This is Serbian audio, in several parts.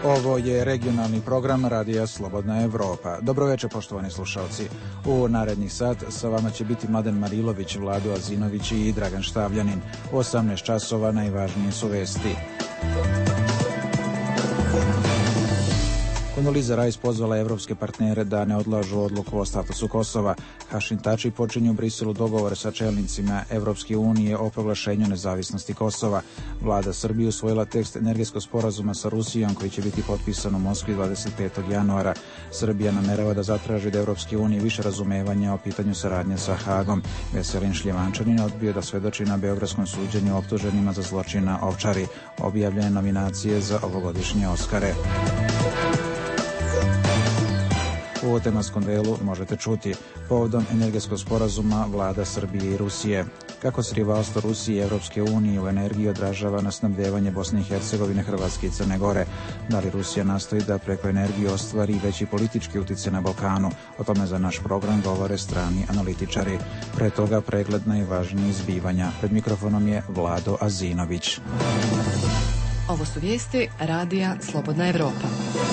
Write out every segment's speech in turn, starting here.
Ovo je regionalni program Radija Slobodna Evropa. Dobroveče, poštovani slušalci. U narednih sat sa vama će biti Mladen Marilović, Vlado Azinović i Dragan Štavljanin. U 18 časova najvažnije su vesti. Kondoliza Rajs pozvala evropske partnere da ne odlažu odluku o statusu Kosova. Hašim Tači počinje u Briselu dogovor sa čelnicima Evropske unije o proglašenju nezavisnosti Kosova. Vlada Srbije usvojila tekst energetskog sporazuma sa Rusijom koji će biti potpisan u Moskvi 25. januara. Srbija namerava da zatraži od Evropske unije više razumevanja o pitanju saradnje sa Hagom. Veselin Šljivančanin odbio da svedoči na beogradskom suđenju optuženima za zločin na Ovčari. Objavljene nominacije za ovogodišnje Oskare. U tematskom delu možete čuti povodom energetskog sporazuma vlada Srbije i Rusije. Kako se rivalstvo Rusije i Evropske unije u energiji odražava na snabdevanje Bosne i Hercegovine, Hrvatske i Crne Gore? Da li Rusija nastoji da preko energije ostvari veći politički utjecaj na Balkanu? O tome za naš program govore strani analitičari. Pre toga pregled najvažnijih zbivanja. Pred mikrofonom je Vlado Azinović. Ovo su vijesti Radija Slobodna Evropa.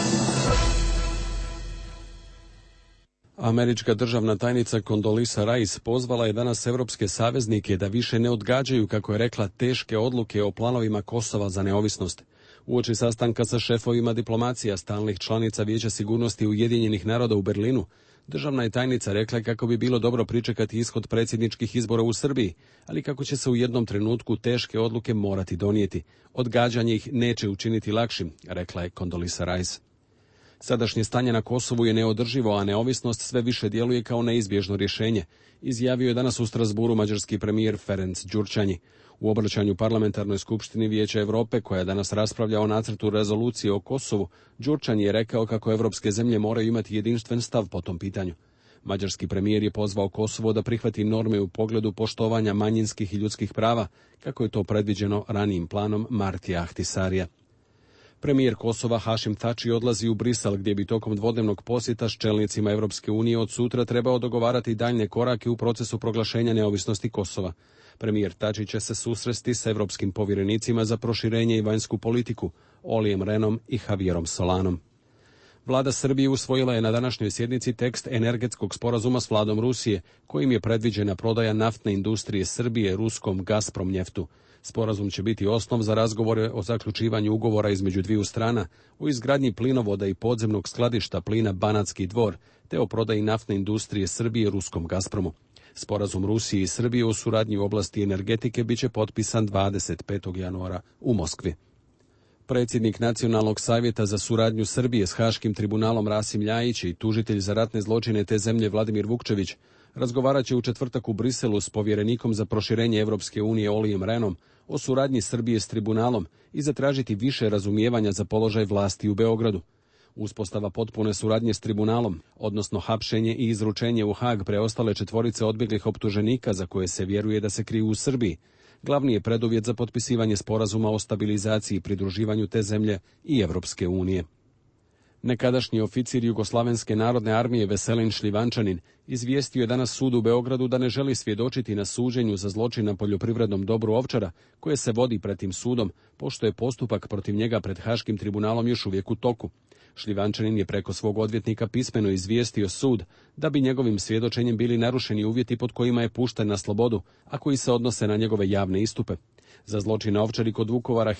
Američka državna tajnica Kondolisa Rajs pozvala je danas evropske saveznike da više ne odgađaju, kako je rekla, teške odluke o planovima Kosova za neovisnost. Uoči sastanka sa šefovima diplomacija stalnih članica Vijeća sigurnosti Ujedinjenih naroda u Berlinu, državna je tajnica rekla kako bi bilo dobro pričekati ishod predsjedničkih izbora u Srbiji, ali kako će se u jednom trenutku teške odluke morati donijeti. Odgađanje ih neće učiniti lakšim, rekla je Kondolisa Rajs. Sadašnje stanje na Kosovu je neodrživo, a neovisnost sve više djeluje kao neizbježno rješenje, izjavio je danas u Strasburu mađarski premijer Ferenc Đurčanyi. U obraćanju parlamentarnoj skupštini Vijeća Europe, koja danas raspravlja o nacrtu rezolucije o Kosovu, Đurčanyi je rekao kako evropske zemlje moraju imati jedinstven stav po tom pitanju. Mađarski premijer je pozvao Kosovo da prihvati norme u pogledu poštovanja manjinskih i ljudskih prava, kako je to predviđeno ranijim planom Martija Ahtisarija. Premijer Kosova Hašim Tači odlazi u Brisel, gdje bi tokom dvodnevnog posjeta s čelnicima Evropske unije od sutra trebao dogovarati daljnje korake u procesu proglašenja neovisnosti Kosova. Premijer Tači će se susresti s evropskim povjerenicima za proširenje i vanjsku politiku, Olijem Renom i Javierom Solanom. Vlada Srbije usvojila je na današnjoj sjednici tekst energetskog sporazuma s vladom Rusije, kojim je predviđena prodaja naftne industrije Srbije ruskom Gazprom njeftu. Sporazum će biti osnov za razgovore o zaključivanju ugovora između dviju strana, o izgradnji plinovoda i podzemnog skladišta plina Banatski Dvor, te o prodaji naftne industrije Srbije ruskom Gazpromu. Sporazum Rusije i Srbije u suradnji u oblasti energetike biće potpisan 25. januara u Moskvi. Predsjednik Nacionalnog savjeta za suradnju Srbije s Haškim tribunalom Rasim Ljajić i tužitelj za ratne zločine te zemlje Vladimir Vukčević razgovarat će u četvrtak u Briselu s povjerenikom za proširenje Evropske unije Olijem Renom o suradnji Srbije s tribunalom i zatražiti više razumijevanja za položaj vlasti u Beogradu. Uspostava potpune suradnje s tribunalom, odnosno hapšenje i izručenje u Hag preostale četvorice odbjeglih optuženika za koje se vjeruje da se kriju u Srbiji, glavni je preduvjet za potpisivanje sporazuma o stabilizaciji i pridruživanju te zemlje i Evropske unije. Nekadašnji oficir Jugoslavenske narodne armije Veselin Šljivančanin izvijestio je danas sud u Beogradu da ne želi svjedočiti na suđenju za zločin na poljoprivrednom dobru Ovčara, koje se vodi pred tim sudom, pošto je postupak protiv njega pred Haškim tribunalom još uvijek u toku. Šljivančanin je preko svog odvjetnika pismeno izvijestio sud da bi njegovim svjedočenjem bili narušeni uvjeti pod kojima je pušten na slobodu, a koji se odnose na njegove javne istupe. Za zločin na Ovčari kod Vukovara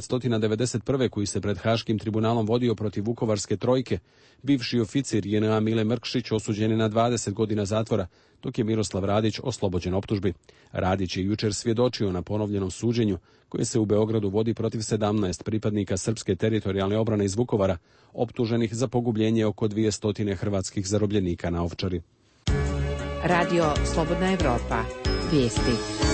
1991. koji se pred Haškim tribunalom vodio protiv Vukovarske trojke, bivši oficir JNA Mile Mrkšić osuđen je na 20 godina zatvora, dok je Miroslav Radić oslobođen optužbi. Radić je jučer svjedočio na ponovljenom suđenju koje se u Beogradu vodi protiv 17 pripadnika srpske teritorijalne obrane iz Vukovara, optuženih za pogubljenje oko 200 hrvatskih zarobljenika na Ovčari. Radio Slobodna Evropa. Vijesti.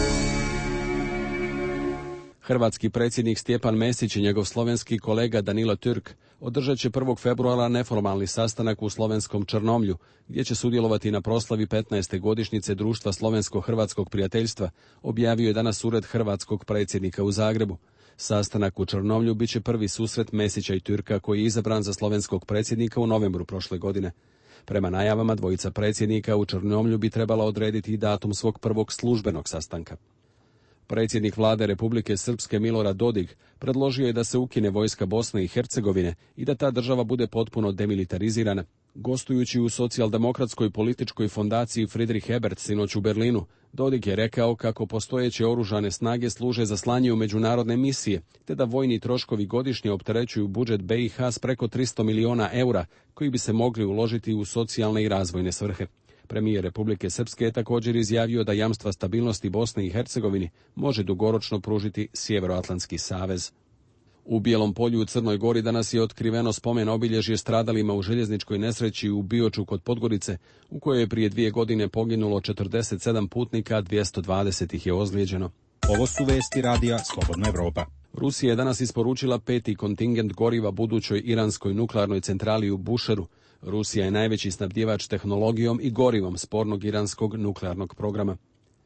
Hrvatski predsjednik Stjepan Mesić i njegov slovenski kolega Danilo Türk održat će 1. februara neformalni sastanak u slovenskom Črnomlju, gdje će sudjelovati na proslavi 15. godišnjice Društva slovensko-hrvatskog prijateljstva, objavio je danas ured hrvatskog predsjednika u Zagrebu. Sastanak u Črnomlju bit će prvi susret Mesića i Türka koji je izabran za slovenskog predsjednika u novembru prošle godine. Prema najavama dvojica predsjednika u Črnomlju bi trebala odrediti i datum svog prvog službenog sastanka. Predsjednik vlade Republike Srpske Milorad Dodik predložio je da se ukine vojska Bosne i Hercegovine i da ta država bude potpuno demilitarizirana. Gostujući u socijaldemokratskoj političkoj fondaciji Friedrich Ebert sinoć u Berlinu, Dodik je rekao kako postojeće oružane snage služe za slanje u međunarodne misije, te da vojni troškovi godišnje opterećuju budžet BiH s preko 300 miliona eura, koji bi se mogli uložiti u socijalne i razvojne svrhe. Premijer Republike Srpske je također izjavio da jamstva stabilnosti Bosne i Hercegovini može dugoročno pružiti Sjevernoatlantski savez. U Bijelom polju u Crnoj Gori danas je otkriveno spomen obilježje stradalima u željezničkoj nesreći u Bioču kod Podgorice, u kojoj je prije 2 godine poginulo 47 putnika, 220 ih je ozlijeđeno. Ovo su vesti radija Slobodna Evropa. Rusija je danas isporučila 5. kontingent goriva budućoj iranskoj nuklearnoj centrali u Bušeru. Rusija je najveći snabdjevač tehnologijom i gorivom spornog iranskog nuklearnog programa.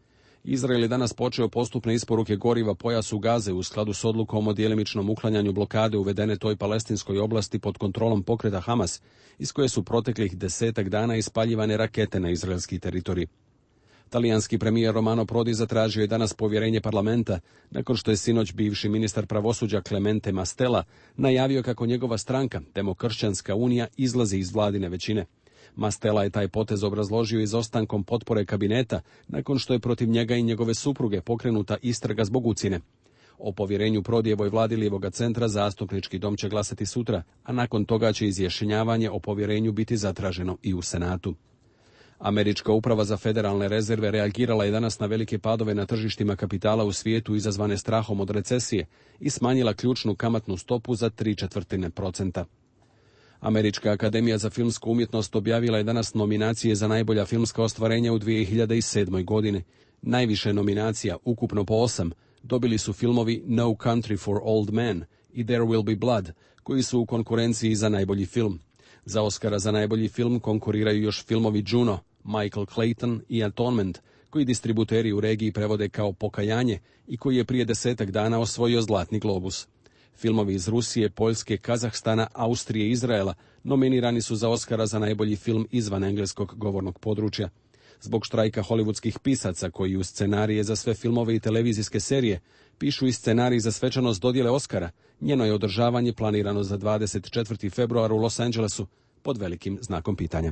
Izrael je danas počeo postupne isporuke goriva pojasu Gaze u skladu s odlukom o djelimičnom uklanjanju blokade uvedene toj palestinskoj oblasti pod kontrolom pokreta Hamas, iz koje su proteklih 10 dana ispaljivane rakete na izraelski teritorij. Talijanski premijer Romano Prodi zatražio je danas povjerenje parlamenta, nakon što je sinoć bivši ministar pravosuđa Clemente Mastella najavio kako njegova stranka, Demokršćanska unija, izlazi iz vladine većine. Mastella je taj potez obrazložio izostankom potpore kabineta, nakon što je protiv njega i njegove supruge pokrenuta istraga zbog ucjene. O povjerenju Prodijevoj vladi Lijevoga centra zastupnički dom će glasati sutra, a nakon toga će izjašnjavanje o povjerenju biti zatraženo i u Senatu. Američka uprava za federalne rezerve reagirala je danas na velike padove na tržištima kapitala u svijetu izazvane strahom od recesije i smanjila ključnu kamatnu stopu za 0,75%. Američka akademija za filmsku umjetnost objavila je danas nominacije za najbolja filmska ostvarenja u 2007. godini. Najviše nominacija, ukupno po 8, dobili su filmovi No Country for Old Men i There Will Be Blood, koji su u konkurenciji za najbolji film. Za Oscara za najbolji film konkuriraju još filmovi Juno, Michael Clayton i Atonement, koji distributeri u regiji prevode kao Pokajanje i koji je prije 10 dana osvojio Zlatni globus. Filmovi iz Rusije, Poljske, Kazahstana, Austrije i Izraela nominirani su za Oscara za najbolji film izvan engleskog govornog područja. Zbog štrajka hollywoodskih pisaca koji u scenarije za sve filmove i televizijske serije pišu i scenarij za svečanost dodjele Oscara, njeno je održavanje planirano za 24. februar u Los Angelesu pod velikim znakom pitanja.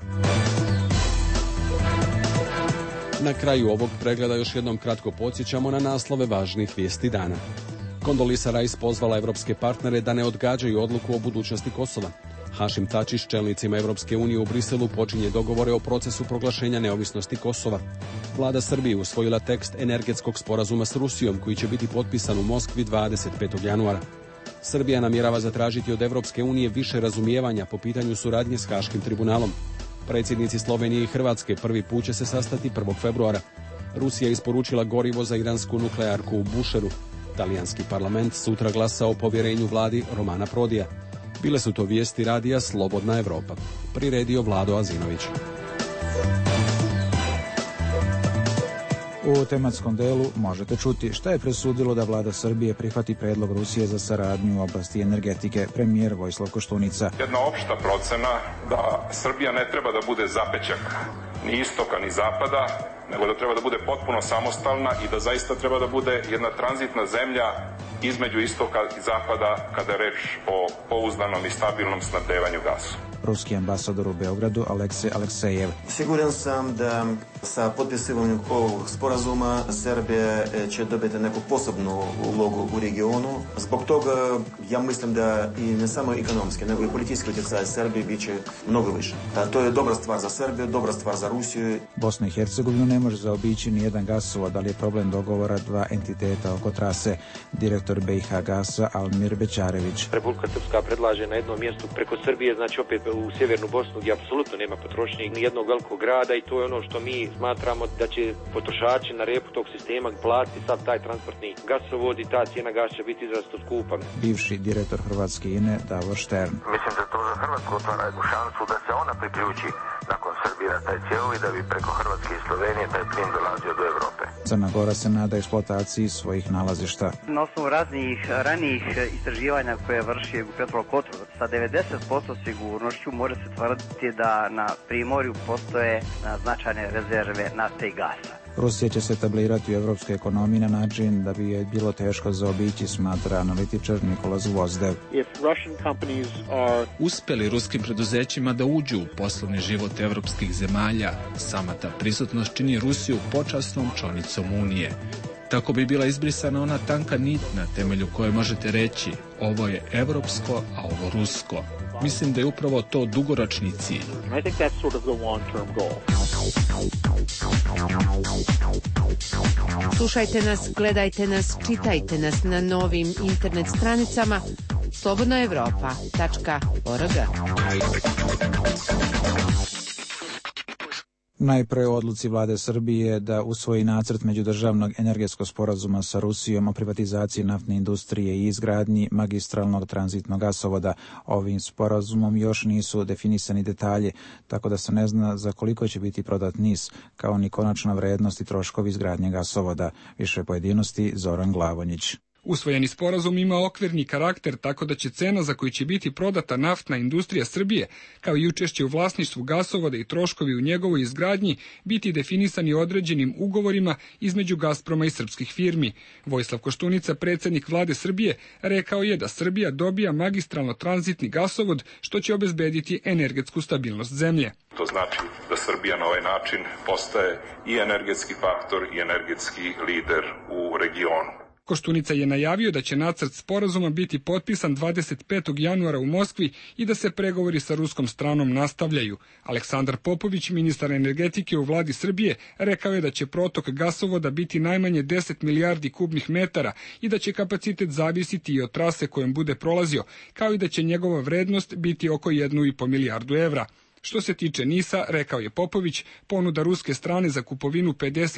Na kraju ovog pregleda još jednom kratko podsjećamo na naslove važnih vijesti dana. Kondolisa Rice pozvala evropske partnere da ne odgađaju odluku o budućnosti Kosova. Hašim Tači s čelnicima Evropske unije u Briselu počinje dogovore o procesu proglašenja neovisnosti Kosova. Vlada Srbije usvojila tekst energetskog sporazuma s Rusijom koji će biti potpisan u Moskvi 25. januara. Srbija namjerava zatražiti od Evropske unije više razumijevanja po pitanju suradnje s Haškim tribunalom. Predsjednici Slovenije i Hrvatske prvi put će se sastati 1. februara. Rusija je isporučila gorivo za iransku nuklearku u Bušeru. Talijanski parlament sutra glasa o povjerenju vladi Romana Prodija. Bile su to vijesti radija Slobodna Evropa. Priredio Vlado Azinović. U tematskom delu možete čuti šta je presudilo da vlada Srbije prihvati predlog Rusije za saradnju u oblasti energetike, premijer Vojislav Koštunica. Jedna opšta procena da Srbija ne treba da bude zapećak ni istoka ni zapada, nego da treba da bude potpuno samostalna i da zaista treba da bude jedna tranzitna zemlja između istoka i zapada kada je reč o pouzdanom i stabilnom snabdevanju gasom. Ruski ambasador u Beogradu Aleksej Aleksejev. Siguran sam da sa potpisivanjem ovog sporazuma Srbija će dobiti neku posebnu ulogu u regionu. Zbog toga ja mislim da i ne samo ekonomski, nego i politički utjecaj Srbije bit će mnogo više. To je dobra stvar za Srbiju, dobra stvar za Rusiju. Bosna i Hercegovina ne može zaobići ni jedan gasovod, ali je problem dogovora dva entiteta oko trase. Direktor BiH Gasa Almir Bećarević. Republika Srpska predlaže na jednom mjestu preko Srbije, znači opet u sjevernu Bosnu gdje apsolutno nema potrošnje ni jednog velikog grada i to je ono što mi smatramo da će potrošači na repu tog sistema platiti sad taj transportni gasovod i ta cijena gasa će biti izrazito skupa. Bivši direktor Hrvatske INE Davor Štern. Mislim da to za Hrvatsku otvara jednu šansu da se ona priključi nakon Srbije na taj cjevov i da bi preko Hrvatske i Slovenije taj plin dolazio do Evrope. Crna Gora se nada eksploataciji svojih nalazišta. Na osnovu raznih ranijih istraživanja koje vrši Petrokotov sa 90% sigurnošću može se tvrditi da na primorju postoje značajne rezerve nafte i gasa. Rusija će se etablirati u evropskoj ekonomiji na način da bi je bilo teško zaobići, smatra analitičar Nikola Gvozdev. Uspeli ruskim preduzećima da uđu u poslovni život evropskih zemalja, sama ta prisutnost čini Rusiju počasnom članicom Unije. Tako bi bila izbrisana ona tanka nit na temelju koje možete reći ovo je evropsko, a ovo rusko. Mislim da je upravo to dugoročni cilj. Slušajte nas, gledajte nas, čitajte nas na novim internet stranicama slobodnaevropa.org. Najpre o odluci vlade Srbije da usvoji nacrt međudržavnog energetskog sporazuma sa Rusijom o privatizaciji naftne industrije i izgradnji magistralnog tranzitnog gasovoda. Ovim sporazumom još nisu definisani detalji, tako da se ne zna za koliko će biti prodat NIS, kao ni konačna vrednost i troškovi izgradnje gasovoda. Više pojedinosti Zoran Glavonjić. Usvojeni sporazum ima okvirni karakter, tako da će cena za koju će biti prodata naftna industrija Srbije, kao i učešće u vlasništvu gasovoda i troškovi u njegovoj izgradnji, biti definisani određenim ugovorima između Gazproma i srpskih firmi. Vojislav Koštunica, predsjednik vlade Srbije, rekao je da Srbija dobija magistralno tranzitni gasovod, što će obezbediti energetsku stabilnost zemlje. To znači da Srbija na ovaj način postaje i energetski faktor i energetski lider u regionu. Koštunica je najavio da će nacrt sporazuma biti potpisan 25. januara u Moskvi i da se pregovori sa ruskom stranom nastavljaju. Aleksandar Popović, ministar energetike u vladi Srbije, rekao je da će protok gasovoda biti najmanje 10 milijardi kubnih metara i da će kapacitet zavisiti i od trase kojom bude prolazio, kao i da će njegova vrednost biti oko 1,5 milijardu evra. Što se tiče NIS-a, rekao je Popović, ponuda ruske strane za kupovinu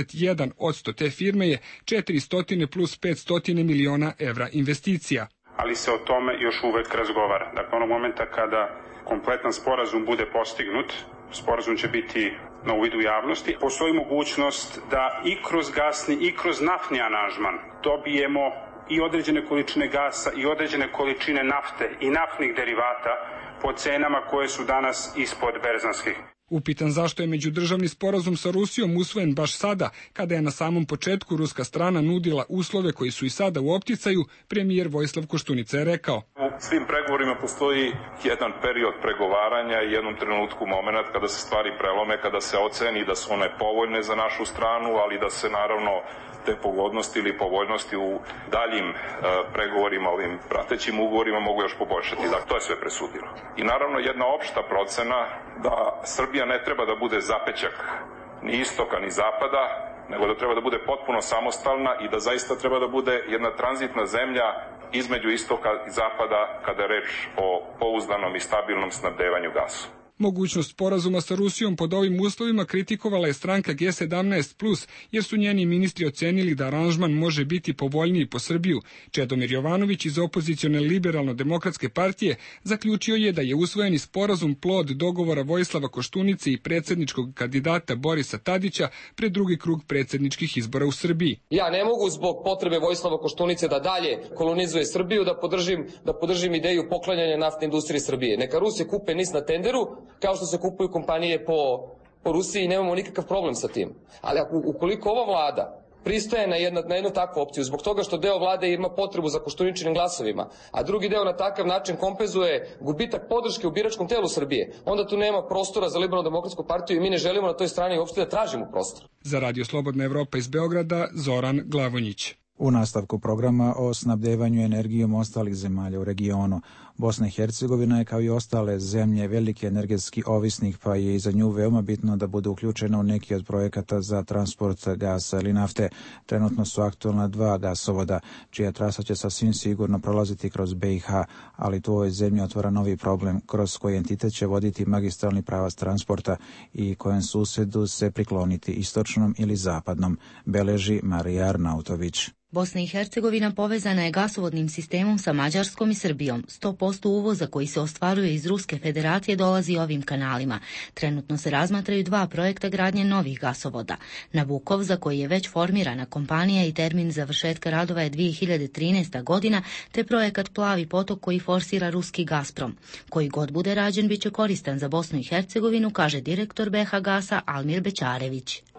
51% te firme je 400 plus 500 miliona evra investicija. Ali se o tome još uvek razgovara. Dakle, onog momenta kada kompletan sporazum bude postignut, sporazum će biti na uvidu javnosti. Postoji mogućnost da i kroz gasni i kroz naftni aranžman dobijemo i određene količine gasa i određene količine nafte i naftnih derivata po cenama koje su danas ispod berzanskih. Upitan zašto je međudržavni sporazum sa Rusijom usvojen baš sada, kada je na samom početku ruska strana nudila uslove koji su i sada u opticaju, premijer Vojislav Koštunica je rekao. U svim pregovorima postoji jedan period pregovaranja i jednom trenutku moment kada se stvari prelome, kada se oceni da su one povoljne za našu stranu, ali da se naravno te pogodnosti ili povoljnosti u daljim pregovorima, ovim pratećim ugovorima mogu još poboljšati. Dakle, to je sve presudilo. I naravno jedna opšta procena da Srbija ne treba da bude zapećak ni istoka ni zapada, nego da treba da bude potpuno samostalna i da zaista treba da bude jedna tranzitna zemlja između istoka i zapada kada je reč o pouzdanom i stabilnom snabdevanju gasom. Mogućnost sporazuma sa Rusijom pod ovim uslovima kritikovala je stranka G17+, jer su njeni ministri ocenili da aranžman može biti povoljniji po Srbiju. Čedomir Jovanović iz opozicione liberalno-demokratske partije zaključio je da je usvojeni sporazum plod dogovora Vojislava Koštunice i predsjedničkog kandidata Borisa Tadića pred drugi krug predsjedničkih izbora u Srbiji. Ja ne mogu zbog potrebe Vojislava Koštunice da dalje kolonizuje Srbiju da podržim ideju poklanjanja naftne industrije Srbije. Neka Rusi kupe NIS na tenderu, kao što se kupuju kompanije po Rusiji, nemamo nikakav problem sa tim. Ali ukoliko ova vlada pristaje na jednu takvu opciju, zbog toga što deo vlade ima potrebu za Koštuničinim glasovima, a drugi deo na takav način kompenzuje gubitak podrške u biračkom telu Srbije, onda tu nema prostora za Liberalno-demokratsku partiju i mi ne želimo na toj strani uopšte da tražimo prostor. Za Radio Slobodna Evropa iz Beograda, Zoran Glavonjić. U nastavku programa o snabdevanju energijom ostalih zemalja u regionu. Bosna i Hercegovina je kao i ostale zemlje veliki energetski ovisnik, pa je i za nju veoma bitno da bude uključena u neki od projekata za transport gasa ili nafte. Trenutno su aktualna 2 gasovoda, čija trasa će sasvim sigurno prolaziti kroz BiH, ali to ovoj zemlji otvara novi problem, kroz koji entitet će voditi magistralni pravac transporta i kojem susedu se prikloniti istočnom ili zapadnom, beleži Marija Arnautović. Bosna i Hercegovina povezana je gasovodnim sistemom sa Mađarskom i Srbijom. 100% uvoza koji se ostvaruje iz Ruske federacije dolazi ovim kanalima. Trenutno se razmatraju 2 projekta gradnje novih gasovoda. Nabukov, za koji je već formirana kompanija i termin završetka radova je 2013. godina, te projekat Plavi potok koji forsira ruski Gazprom. Koji god bude rađen, bit će koristan za Bosnu i Hercegovinu, kaže direktor BH Gasa Almir Bećarević.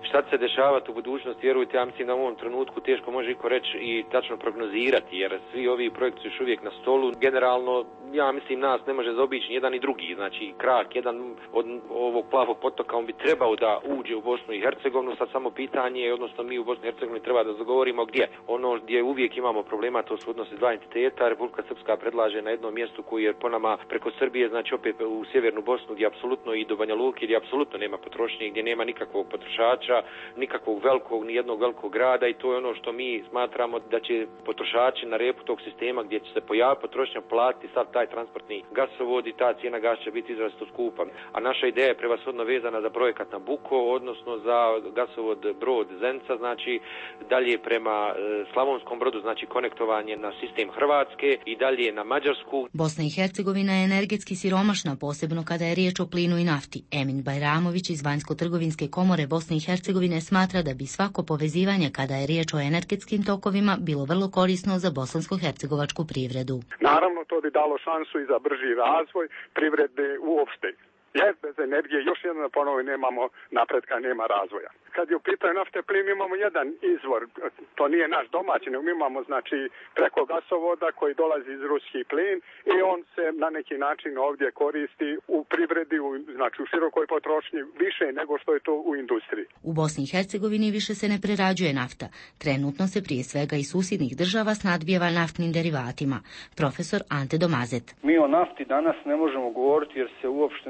Šta će se dešavati u budućnosti, vjerujte, ja mislim da u ovom trenutku teško može iko reći i tačno prognozirati, jer svi ovi projekti su još uvijek na stolu. Generalno, ja mislim, nas ne može zaobići jedan i drugi. Znači, krak, jedan od ovog plavog potoka, on bi trebao da uđe u Bosnu i Hercegovinu. Sad samo pitanje, odnosno mi u Bosni i Hercegovini treba da dogovorimo gdje. Ono gdje uvijek imamo problema, to su odnosi dva entiteta. Republika Srpska predlaže na jednom mjestu koji je po nama preko Srbije, znači opet u sjevernu Bosnu, gdje apsolutno i do Banja Luke, gdje apsolutno nema potrošnje, gdje nema nikakvog potrošača, nikakvog velikog, ni jednog velikog grada, i to je ono što mi smatramo da će potrošači na repu tog sistema gdje će se pojaviti potrošnja platiti sav taj transportni gasovod i ta cijena gasa će biti izrazito skupa. A naša ideja je prevashodno vezana za projekat Nabucco, odnosno za gasovod Brod Zenica, znači dalje prema Slavonskom Brodu, znači konektovanje na sistem Hrvatske i dalje na Mađarsku. Bosna i Hercegovina je energetski siromašna, posebno kada je riječ o plinu i nafti. Emin Bajramović iz Vanjsko-trgovinske komore Bosne i Hercegovine smatra da bi svako povezivanje kada je riječ o energetskim tokovima bilo vrlo korisno za bosansko-hercegovačku privredu. Naravno, to bi dalo šansu i za brži razvoj privrede uopšte. Jer bez energije, još jedno da ponovim, nemamo napretka, nema razvoja. Kad je u pitanju nafte plin, imamo jedan izvor, to nije naš domaći, nego mi imamo znači preko gasovoda koji dolazi iz ruski plin i on se na neki način ovdje koristi u privredi, znači u širokoj potrošnji više nego što je to u industriji. U Bosni i Hercegovini više se ne prerađuje nafta. Trenutno se prije svega iz susjednih država snadbijeva naftnim derivatima. Profesor Ante Domazet. Mi o nafti danas ne možemo govoriti jer se uopšte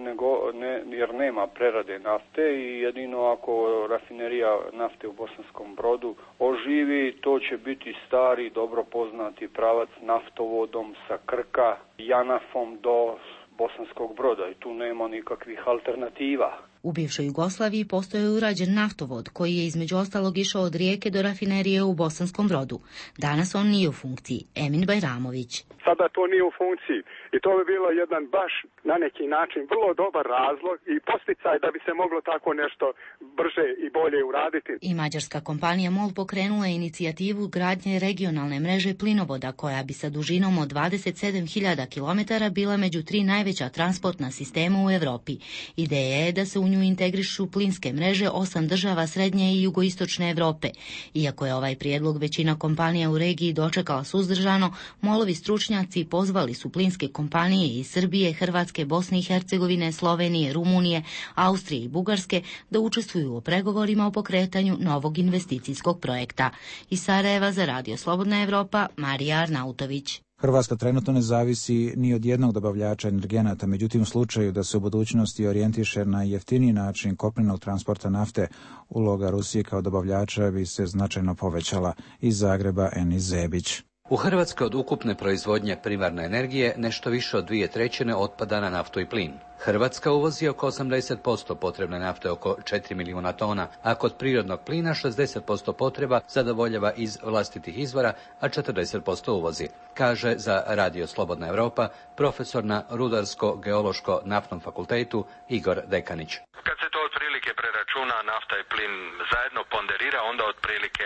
jer nema prerade nafte i jedino ako rafinerija nafte u Bosanskom Brodu oživi, to će biti stari, dobro poznati pravac naftovodom sa Krka, Janafom do Bosanskog Broda i tu nema nikakvih alternativa. U bivšoj Jugoslaviji postoji urađen naftovod koji je između ostalog išao od Rijeke do rafinerije u Bosanskom Brodu. Danas on nije u funkciji. Emin Bajramović. Sada to nije u funkciji i to bi bilo jedan baš na neki način vrlo dobar razlog i posticaj da bi se moglo tako nešto brže i bolje uraditi. I mađarska kompanija MOL pokrenula je inicijativu gradnje regionalne mreže plinovoda koja bi sa dužinom od 27.000 km bila među 3 najveća transportna sistema u Europi. Ideja je da se u nju integrišu plinske mreže 8 država srednje i jugoistočne Europe. Iako je ovaj prijedlog većina kompanija u regiji dočekala suzdržano, MOL-ovi stručnjaci pozvali su plinske kompanije iz Srbije, Hrvatske, Bosne i Hercegovine, Slovenije, Rumunije, Austrije i Bugarske da učestvuju u pregovorima o pokretanju novog investicijskog projekta. Iz Sarajeva za Radio Slobodna Evropa, Marija Arnautović. Hrvatska trenutno ne zavisi ni od jednog dobavljača energenata, međutim u slučaju da se u budućnosti orijentiše na jeftiniji način kopnenog transporta nafte, uloga Rusije kao dobavljača bi se značajno povećala. Iz Zagreba Eni Zebić. U Hrvatskoj od ukupne proizvodnje primarne energije nešto više od 2/3 otpada na naftu i plin. Hrvatska uvozi oko 80% potrebne nafte, oko 4 milijuna tona, a kod prirodnog plina 60% potreba zadovoljava iz vlastitih izvora, a 40% uvozi, kaže za Radio Slobodna Evropa profesor na Rudarsko-geološko-naftnom fakultetu Igor Dekanić. Kad se to otprilike preračuna, nafta i plin zajedno ponderira, onda otprilike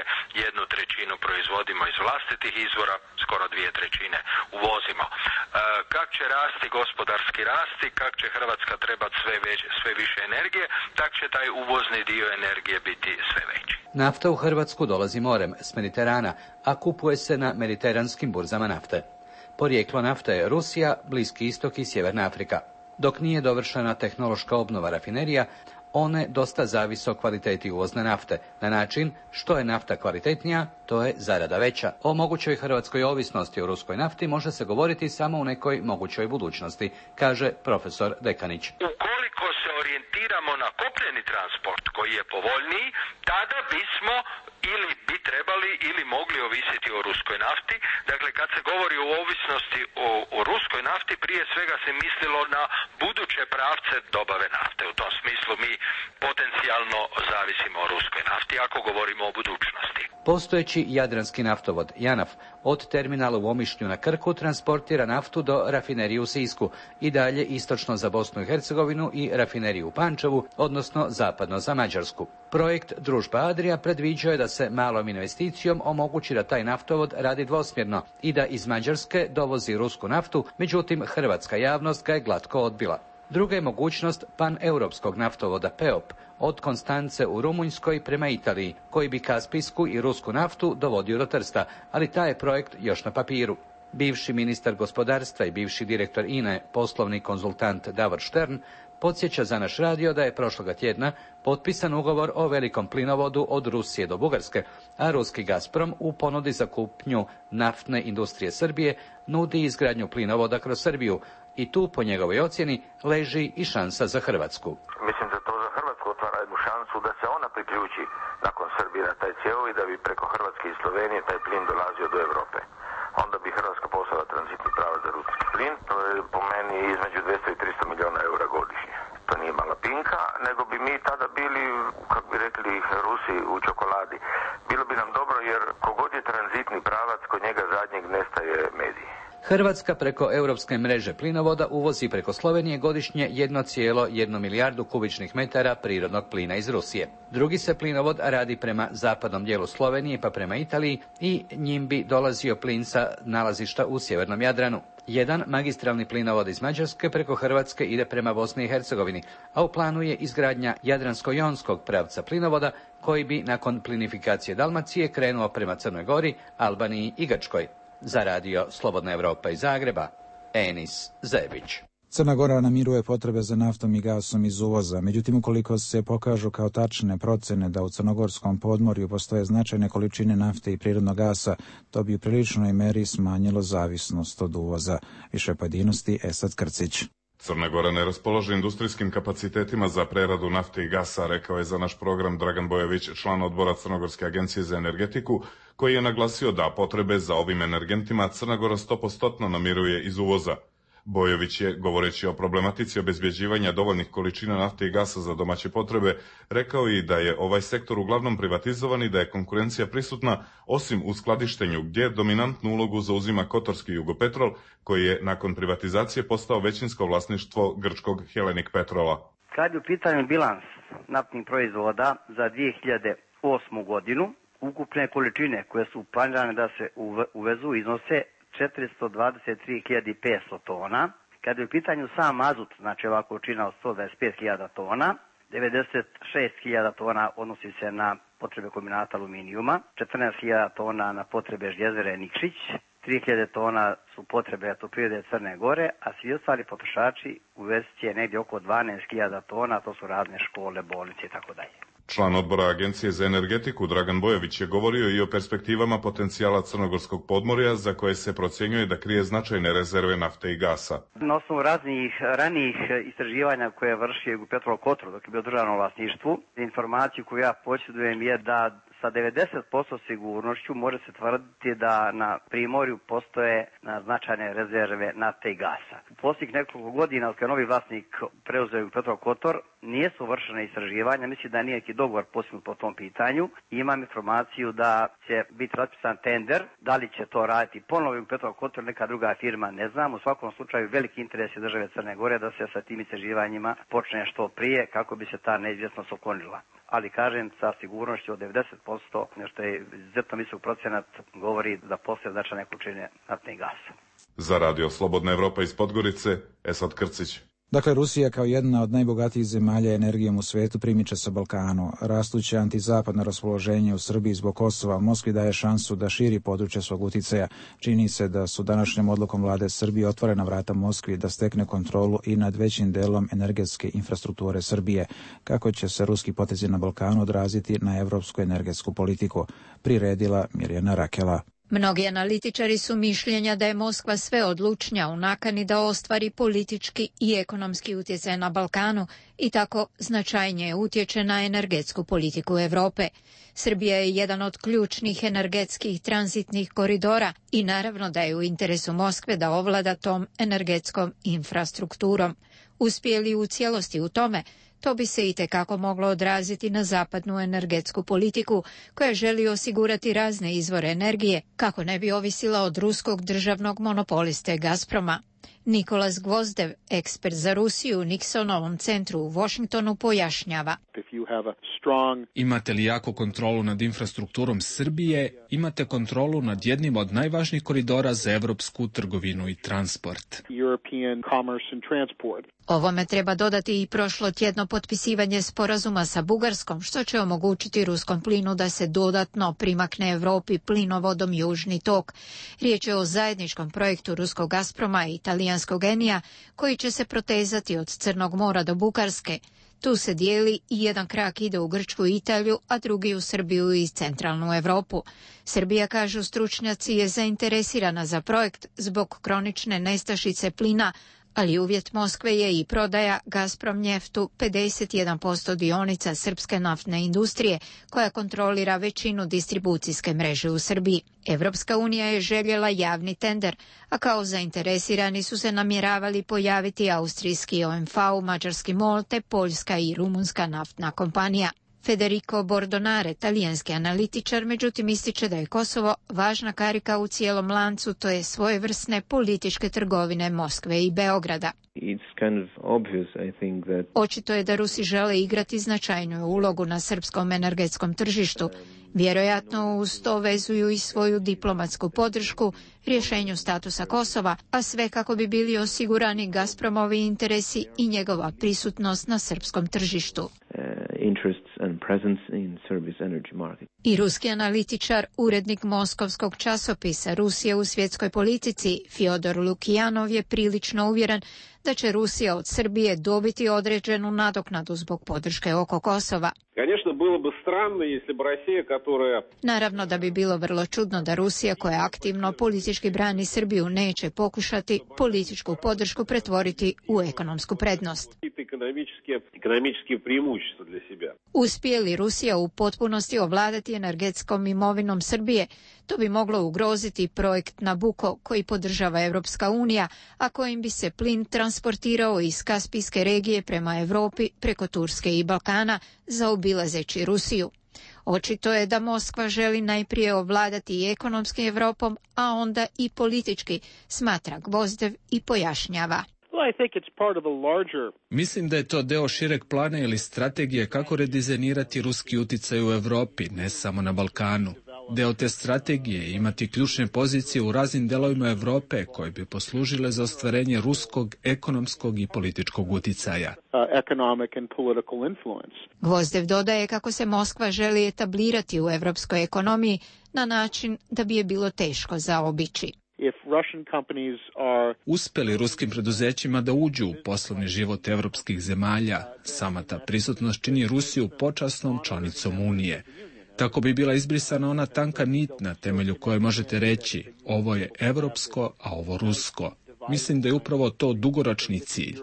1/3 proizvodimo iz vlastitih izvora, skoro 2/3 uvozimo. Kak će rasti gospodarski rasti, kak će Hrvatska trebati sve više energije, tak će taj uvozni dio energije biti sve veći. Nafta u Hrvatsku dolazi morem s Mediterana, a kupuje se na mediteranskim burzama nafte. Porijeklo nafte je Rusija, Bliski istok i Sjeverna Afrika. Dok nije dovršena tehnološka obnova rafinerija, one dosta zavise o kvaliteti uvozne nafte. Na način što je nafta kvalitetnija, to je zarada veća. O mogućoj hrvatskoj ovisnosti o ruskoj nafti može se govoriti samo u nekoj mogućoj budućnosti, kaže profesor Dekanić. Ukoliko se orijentiramo na kopneni transport koji je povoljniji, tada bismo ili bi trebali ili mogli ovisiti o ruskoj nafti. Dakle, kad se govori o ovisnosti o ruskoj nafti, prije svega se mislilo na buduće pravce dobave nafte. U tom smislu mi potencijalno zavisimo o ruskoj nafti, ako govorimo o budućnosti. Postojeći jadranski naftovod JANAF od terminala u Omišlju na Krku transportira naftu do rafinerije u Sisku i dalje istočno za Bosnu i Hercegovinu i rafineriju u Pančevu, odnosno zapadno za Mađarsku. Projekt Družba Adria predviđao je da se malom investicijom omogući da taj naftovod radi dvosmjerno i da iz Mađarske dovozi rusku naftu, međutim hrvatska javnost ga je glatko odbila. Druga je mogućnost paneuropskog naftovoda PEOP od Konstance u Rumunjskoj prema Italiji, koji bi kaspijsku i rusku naftu dovodio do Trsta, ali taj je projekt još na papiru. Bivši ministar gospodarstva i bivši direktor INA-e, poslovni konzultant Davor Štern, podsjeća za naš radio da je prošloga tjedna potpisan ugovor o velikom plinovodu od Rusije do Bugarske, a ruski Gazprom u ponudi za kupnju naftne industrije Srbije nudi izgradnju plinovoda kroz Srbiju i tu, po njegovoj ocjeni, leži i šansa za Hrvatsku. Mislim da to za Hrvatsku otvara jednu šansu da se ona priključi nakon Srbije na taj cjevov i da bi preko Hrvatske i Slovenije taj plin dolazio do Europe. Onda bi Hrvatska postala tranzitni pravac za ruski plin. To je po meni između 200 i 300 milijuna eura godišnje. To nije mala pinka, nego bi mi tada bili, kako bi rekli Rusi, u čokoladi. Bilo bi nam dobro jer kogod je tranzitni pravac, kod njega zadnjeg nestaje medij. Hrvatska preko europske mreže plinovoda uvozi preko Slovenije godišnje 1,1 milijardu kubičnih metara prirodnog plina iz Rusije. Drugi se plinovod radi prema zapadnom dijelu Slovenije pa prema Italiji i njim bi dolazio plin sa nalazišta u sjevernom Jadranu. Jedan magistralni plinovod iz Mađarske preko Hrvatske ide prema Bosni i Hercegovini, a u planu je izgradnja Jadransko-jonskog pravca plinovoda koji bi nakon plinifikacije Dalmacije krenuo prema Crnoj Gori, Albaniji i Grčkoj. Za radio Slobodna Evropa iz Zagreba, Enis Zebić. Crna Gora namiruje potrebe za naftom i gasom iz uvoza, međutim ukoliko se pokažu kao tačne procene da u crnogorskom podmorju postoje značajne količine nafte i prirodnog gasa, to bi u priličnoj meri smanjilo zavisnost od uvoza. Više pojedinosti Esad Krcić. Crna Gora ne raspolaže industrijskim kapacitetima za preradu nafte i gasa, rekao je za naš program Dragan Bojović, član odbora Crnogorske agencije za energetiku, koji je naglasio da potrebe za ovim energentima Crna Gora 100% namiruje iz uvoza. Bojović je, govoreći o problematici obezbjeđivanja dovoljnih količina nafte i gasa za domaće potrebe, rekao i da je ovaj sektor uglavnom privatizovan i da je konkurencija prisutna, osim u skladištenju, gdje dominantnu ulogu zauzima kotorski Jugopetrol, koji je nakon privatizacije postao većinsko vlasništvo grčkog Hellenic Petrola. Kad je u pitanju bilans naftnih proizvoda za 2008. godinu, ukupne količine koje su planirane da se uvezu iznose 423.500 tona. Kada je u pitanju sam mazut, znači ova količina od 125.000 tona, 96.000 tona odnosi se na potrebe kombinata aluminijuma, 14.000 tona na potrebe žljezare Nikšić, 3.000 tona su potrebe Elektroprivrede Crne Gore, a svi ostali potrošači uvesti će negdje oko 12.000 tona, to su razne škole, bolnice i tako dalje. Član odbora Agencije za energetiku Dragan Bojović je govorio i o perspektivama potencijala crnogorskog podmorja za koje se procjenjuje da krije značajne rezerve nafte i gasa. Na osnovu raznih ranijih istraživanja koje je vršio Jugopetrol Kotor dok je bio državno vlasništvu, informaciju koju ja posjedujem je da sa 90% sigurnošću može se tvrditi da na primorju postoje značajne rezerve nafte i gasa. U posljednjih nekoliko godina, od kada novi vlasnik preuzeo Jugopetrol Kotor, nisu vršene istraživanja, mislim da nije neki dogovor postignut po tom pitanju. Imam informaciju da će biti raspisan tender, da li će to raditi ponovo Jugopetrol Kotor, neka druga firma, ne znam. U svakom slučaju veliki interes je države Crne Gore da se sa tim istraživanjima počne što prije kako bi se ta neizvjesnost oklonila. Ali kažem, sa sigurnošću od 90%, nešto je izuzetno visok procenat, govori da postoje značajne količine nafte i gasa. Za radio Slobodna Evropa iz Podgorice, Esad Krcić. Dakle, Rusija kao jedna od najbogatijih zemalja energijom u svijetu primiče se Balkanu. Rastuće antizapadno raspoloženje u Srbiji zbog Kosova Moskvi daje šansu da širi područje svog uticaja. Čini se da su današnjom odlukom vlade Srbije otvorena vrata Moskvi da stekne kontrolu i nad većim delom energetske infrastrukture Srbije. Kako će se ruski potezi na Balkanu odraziti na evropsku energetsku politiku? Priredila Mirjana Rakela. Mnogi analitičari su mišljenja da je Moskva sve odlučnija u nakani da ostvari politički i ekonomski utjecaj na Balkanu i tako značajnije utječe na energetsku politiku Europe. Srbija je jedan od ključnih energetskih tranzitnih koridora i naravno da je u interesu Moskve da ovlada tom energetskom infrastrukturom. Uspije li u cijelosti u tome, to bi se itekako moglo odraziti na zapadnu energetsku politiku koja želi osigurati razne izvore energije kako ne bi ovisila od ruskog državnog monopoliste Gazproma. Nikolas Gvozdev, ekspert za Rusiju u Nixonovom centru u Washingtonu, pojašnjava. Imate li jaku kontrolu nad infrastrukturom Srbije, imate kontrolu nad jednim od najvažnijih koridora za evropsku trgovinu i transport. Ovome treba dodati i prošlotjedno potpisivanje sporazuma sa Bugarskom, što će omogućiti ruskom plinu da se dodatno primakne Europi plinovodom Južni tok. Riječ je o zajedničkom projektu ruskog Gazproma i italijanskog Enija, koji će se protezati od Crnog mora do Bugarske. Tu se dijeli i jedan krak ide u Grčku i Italiju, a drugi u Srbiju i centralnu Europu. Srbija, kažu stručnjaci, je zainteresirana za projekt zbog kronične nestašice plina, ali uvjet Moskve je i prodaja Gazprom Njeftu 51% dionica srpske naftne industrije, koja kontrolira većinu distribucijske mreže u Srbiji. Evropska unija je željela javni tender, a kao zainteresirani su se namjeravali pojaviti austrijski OMV, mađarski MOL te poljska i rumunska naftna kompanija. Federico Bordonare, talijanski analitičar, međutim ističe da je Kosovo važna karika u cijelom lancu, to je svojevrsne političke trgovine Moskve i Beograda. Očito je da Rusi žele igrati značajnu ulogu na srpskom energetskom tržištu. Vjerojatno uz to vezuju i svoju diplomatsku podršku rješenju statusa Kosova, a sve kako bi bili osigurani Gazpromovi interesi i njegova prisutnost na srpskom tržištu. I ruski analitičar, urednik moskovskog časopisa Rusije u svjetskoj politici, Fjodor Lukijanov, je prilično uvjeren da će Rusija od Srbije dobiti određenu nadoknadu zbog podrške oko Kosova. Naravno da bi bilo vrlo čudno da Rusija, koja aktivno politički brani Srbiju, neće pokušati političku podršku pretvoriti u ekonomsku prednost. Uspije li Rusija u potpunosti ovladati energetskom imovinom Srbije, to bi moglo ugroziti projekt Nabucco koji podržava Evropska unija, a kojim bi se plin transportirao iz Kaspijske regije prema Europi preko Turske i Balkana, zaobilazeći Rusiju. Očito je da Moskva želi najprije ovladati i ekonomski Europom, a onda i politički, smatra Gvozdev i pojašnjava. Mislim da je to deo šireg plana ili strategije kako redizajnirati ruski uticaj u Europi, ne samo na Balkanu. Deo te strategije je imati ključne pozicije u raznim delovima Europe koje bi poslužile za ostvarenje ruskog ekonomskog i političkog uticaja. Gvozdev dodaje kako se Moskva želi etablirati u europskoj ekonomiji na način da bi je bilo teško zaobići. Uspeli ruskim preduzećima da uđu u poslovni život evropskih zemalja, sama ta prisutnost čini Rusiju počasnom članicom Unije. Tako bi bila izbrisana ona tanka nit na temelju koje možete reći ovo je evropsko, a ovo rusko. Mislim da je upravo to dugoročni cilj.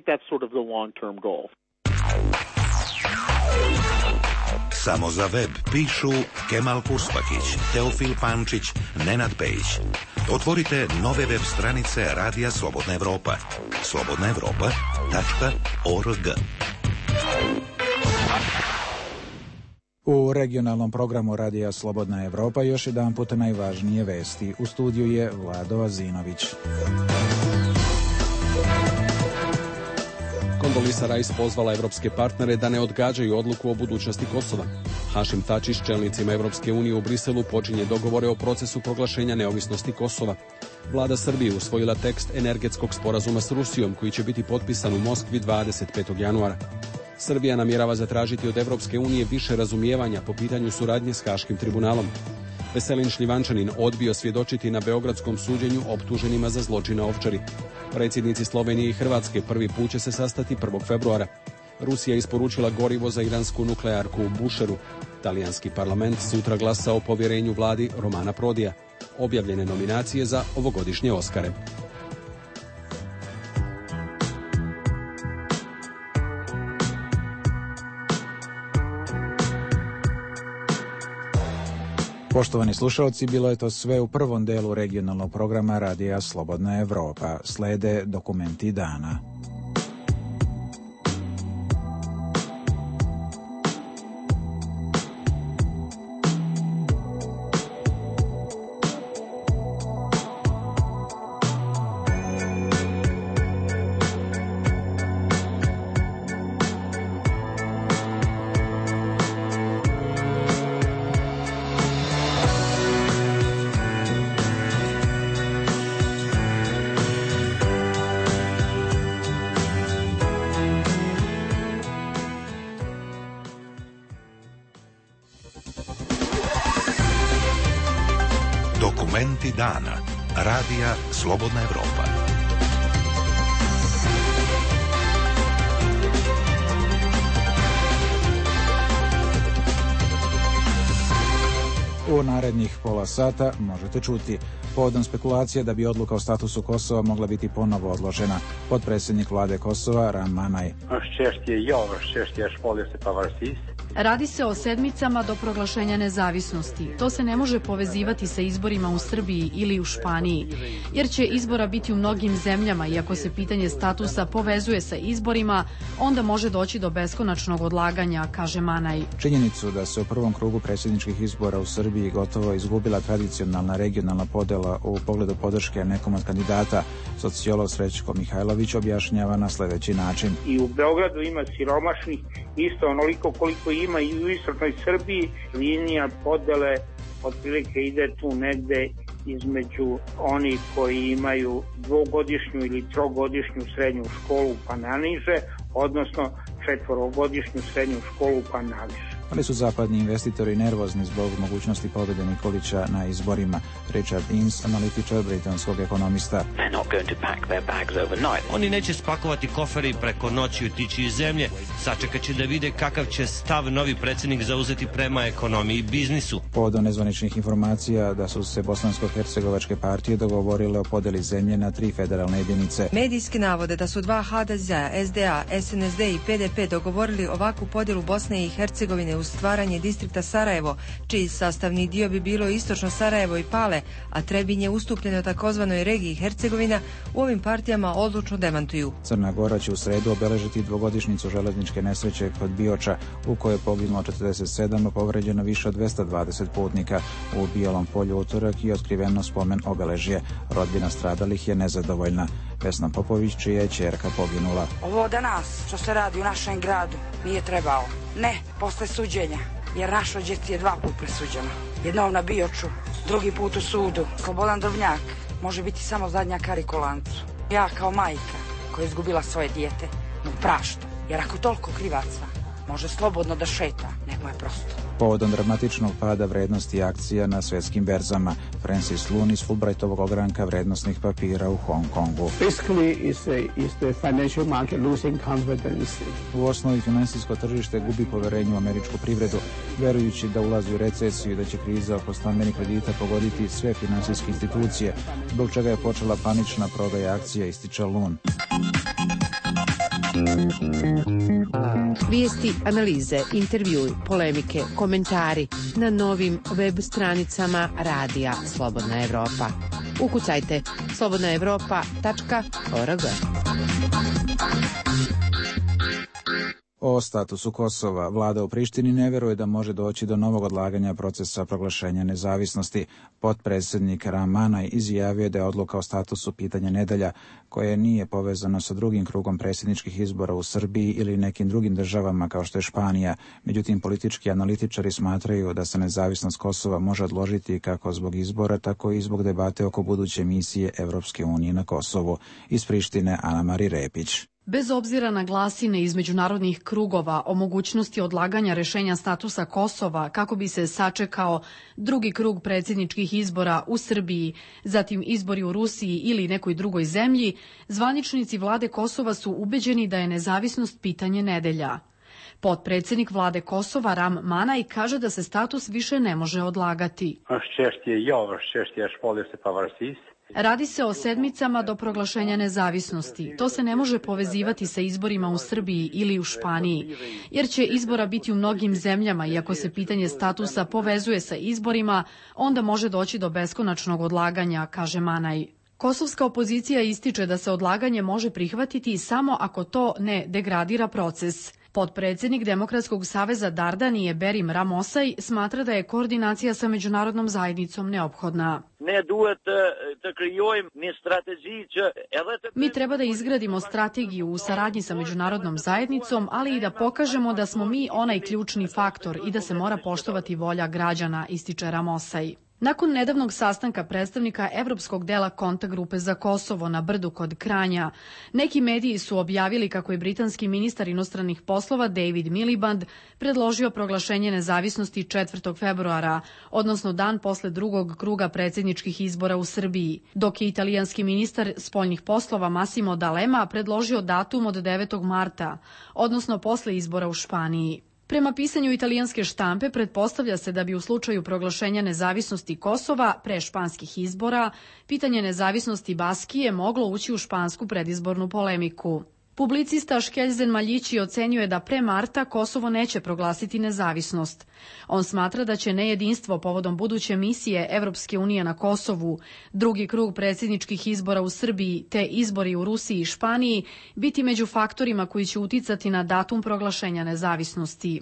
Samo za web pišu Kemal Kurspakić, Teofil Pančić, Nenad Pejić. Otvorite nove web stranice Radija Slobodna Evropa. slobodnaevropa.org. U regionalnom programu Radija Slobodna Evropa još jedan puta najvažnije vesti. U studiju je Vlado Azinović. Kondolisa Rice pozvala evropske partnere da ne odgađaju odluku o budućnosti Kosova. Hašim Tači s čelnicima Evropske unije u Briselu počinje dogovore o procesu proglašenja neovisnosti Kosova. Vlada Srbije usvojila tekst energetskog sporazuma s Rusijom koji će biti potpisan u Moskvi 25. januara. Srbija namjerava zatražiti od Evropske unije više razumijevanja po pitanju suradnje s Haškim tribunalom. Veselin Šljivančanin odbio svjedočiti na beogradskom suđenju optuženima za zločin na Ovčari. Predsjednici Slovenije i Hrvatske prvi put će se sastati 1. februara. Rusija isporučila gorivo za iransku nuklearku u Bušeru. Talijanski parlament sutra glasa o povjerenju vladi Romana Prodija. Objavljene nominacije za ovogodišnje Oskare. Poštovani slušalci, bilo je to sve u prvom delu regionalnog programa Radija Slobodna Evropa. Slede dokumenti dana. Momenti dana. Radija Slobodna Evropa. U narednih pola sata možete čuti povodom spekulacija da bi odluka o statusu Kosova mogla biti ponovo odložena. Potpredsjednik vlade Kosova Ram Manaj. Radi se o sedmicama do proglašenja nezavisnosti. To se ne može povezivati sa izborima u Srbiji ili u Španiji, jer će izbora biti u mnogim zemljama i ako se pitanje statusa povezuje sa izborima, onda može doći do beskonačnog odlaganja, kaže Manaj. Činjenicu da se u prvom krugu predsjedničkih izbora u Srbiji gotovo izgubila tradicionalna regionalna podela u pogledu podrške nekom od kandidata, sociolog Srećko Mihajlović objašnjava na sljedeći način. I u Beogradu ima siromašnih isto onoliko koliko ima i u istočnoj Srbiji. Linija podele otprilike ide tu negde između onih koji imaju dvogodišnju ili trogodišnju srednju školu pa naniže, odnosno četvorogodišnju srednju školu pa naviše. Ali su zapadni investitori nervozni zbog mogućnosti pobjede Nikolića na izborima. Richard Eames, analitičar britanskog ekonomista. Oni neće spakovati kofere i preko noći otići iz zemlje. Sačekat će da vide kakav će stav novi predsjednik zauzeti prema ekonomiji i biznisu. Povodom nezvaničnih informacija da su se bosansko-hercegovačke partije dogovorile o podeli zemlje na 3 federalne jedinice. Medijski navode da su 2 HDZ-a, SDA, SNSD i PDP dogovorili ovakvu podjelu Bosne i Hercegovine uz stvaranje distrikta Sarajevo, čiji sastavni dio bi bilo istočno Sarajevo i Pale, a Trebinje ustupljeno takozvanoj regiji Hercegovina, u ovim partijama odlučno demantuju. Crna Gora će u sredu obeležiti dvogodišnjicu železničke nesreće kod Bioča, u kojoj je poginulo 47, a povređeno više od 220 putnika. U Bijelom Polju utorak i otkriveno spomen obeležje. Rodbina stradalih je nezadovoljna. Vesna Popović, čija je ćerka poginula. Ovo danas što se radi u našem gradu nije trebalo. Ne, posle suđenja, jer našoj djeci je 2 puta presuđeno. Jednom na Bioču, drugi put u sudu. Slobodan Drvnjak može biti samo zadnja karika u lancu. Ja kao majka koja je izgubila svoje dijete, mu praštam, jer ako toliko krivaca može slobodno da šeta, nek mu je prosto. Povodom dramatičnog pada vrednosti akcija na svjetskim berzama, Francis Lun iz Fulbrightovog ogranka vrednostnih papira u Hong Kongu. U osnovi finansijsko tržište gubi poverenje u američku privredu, verujući da ulazi u recesiju i da će kriza oko stambenih kredita pogoditi sve finansijske institucije, zbog čega je počela panična prodaja akcija, ističe Lun. Vijesti, analize, intervjui, polemike, komentari na novim web stranicama Radija Slobodna Evropa. Ukucajte slobodnaevropa.org. O statusu Kosova vlada u Prištini ne veruje da može doći do novog odlaganja procesa proglašenja nezavisnosti. Potpredsjednik Ram Manaj izjavio da je odluka o statusu pitanje nedelja, koje nije povezano sa drugim krugom predsjedničkih izbora u Srbiji ili nekim drugim državama kao što je Španija. Međutim, politički analitičari smatraju da se nezavisnost Kosova može odložiti kako zbog izbora, tako i zbog debate oko buduće misije Evropske unije na Kosovu. Iz Prištine Ana Mari Repić. Bez obzira na glasine iz međunarodnih krugova o mogućnosti odlaganja rešenja statusa Kosova kako bi se sačekao drugi krug predsjedničkih izbora u Srbiji, zatim izbori u Rusiji ili nekoj drugoj zemlji, zvaničnici vlade Kosova su ubeđeni da je nezavisnost pitanje nedelja. Potpredsjednik vlade Kosova Ram Manaj kaže da se status više ne može odlagati. Radi se o sedmicama do proglašenja nezavisnosti. To se ne može povezivati sa izborima u Srbiji ili u Španiji, jer će izbora biti u mnogim zemljama i ako se pitanje statusa povezuje sa izborima, onda može doći do beskonačnog odlaganja, kaže Manaj. Kosovska opozicija ističe da se odlaganje može prihvatiti samo ako to ne degradira proces. Potpredsjednik Demokratskog saveza Dardanije Berim Ramosaj smatra da je koordinacija sa međunarodnom zajednicom neophodna. Mi treba da izgradimo strategiju u saradnji sa međunarodnom zajednicom, ali i da pokažemo da smo mi onaj ključni faktor i da se mora poštovati volja građana, ističe Ramosaj. Nakon nedavnog sastanka predstavnika evropskog dela kontakt grupe za Kosovo na Brdu kod Kranja, neki mediji su objavili kako je britanski ministar inostranih poslova David Miliband predložio proglašenje nezavisnosti 4. februara, odnosno dan posle drugog kruga predsjedničkih izbora u Srbiji, dok je italijanski ministar spoljnih poslova Massimo D'Alema predložio datum od 9. marta, odnosno posle izbora u Španiji. Prema pisanju italijanske štampe, pretpostavlja se da bi u slučaju proglašenja nezavisnosti Kosova pre španskih izbora, pitanje nezavisnosti Baskije moglo ući u špansku predizbornu polemiku. Publicista Škelzen Maljići ocenjuje da pre marta Kosovo neće proglasiti nezavisnost. On smatra da će nejedinstvo povodom buduće misije Evropske unije na Kosovu, drugi krug predsjedničkih izbora u Srbiji te izbori u Rusiji i Španiji biti među faktorima koji će uticati na datum proglašenja nezavisnosti.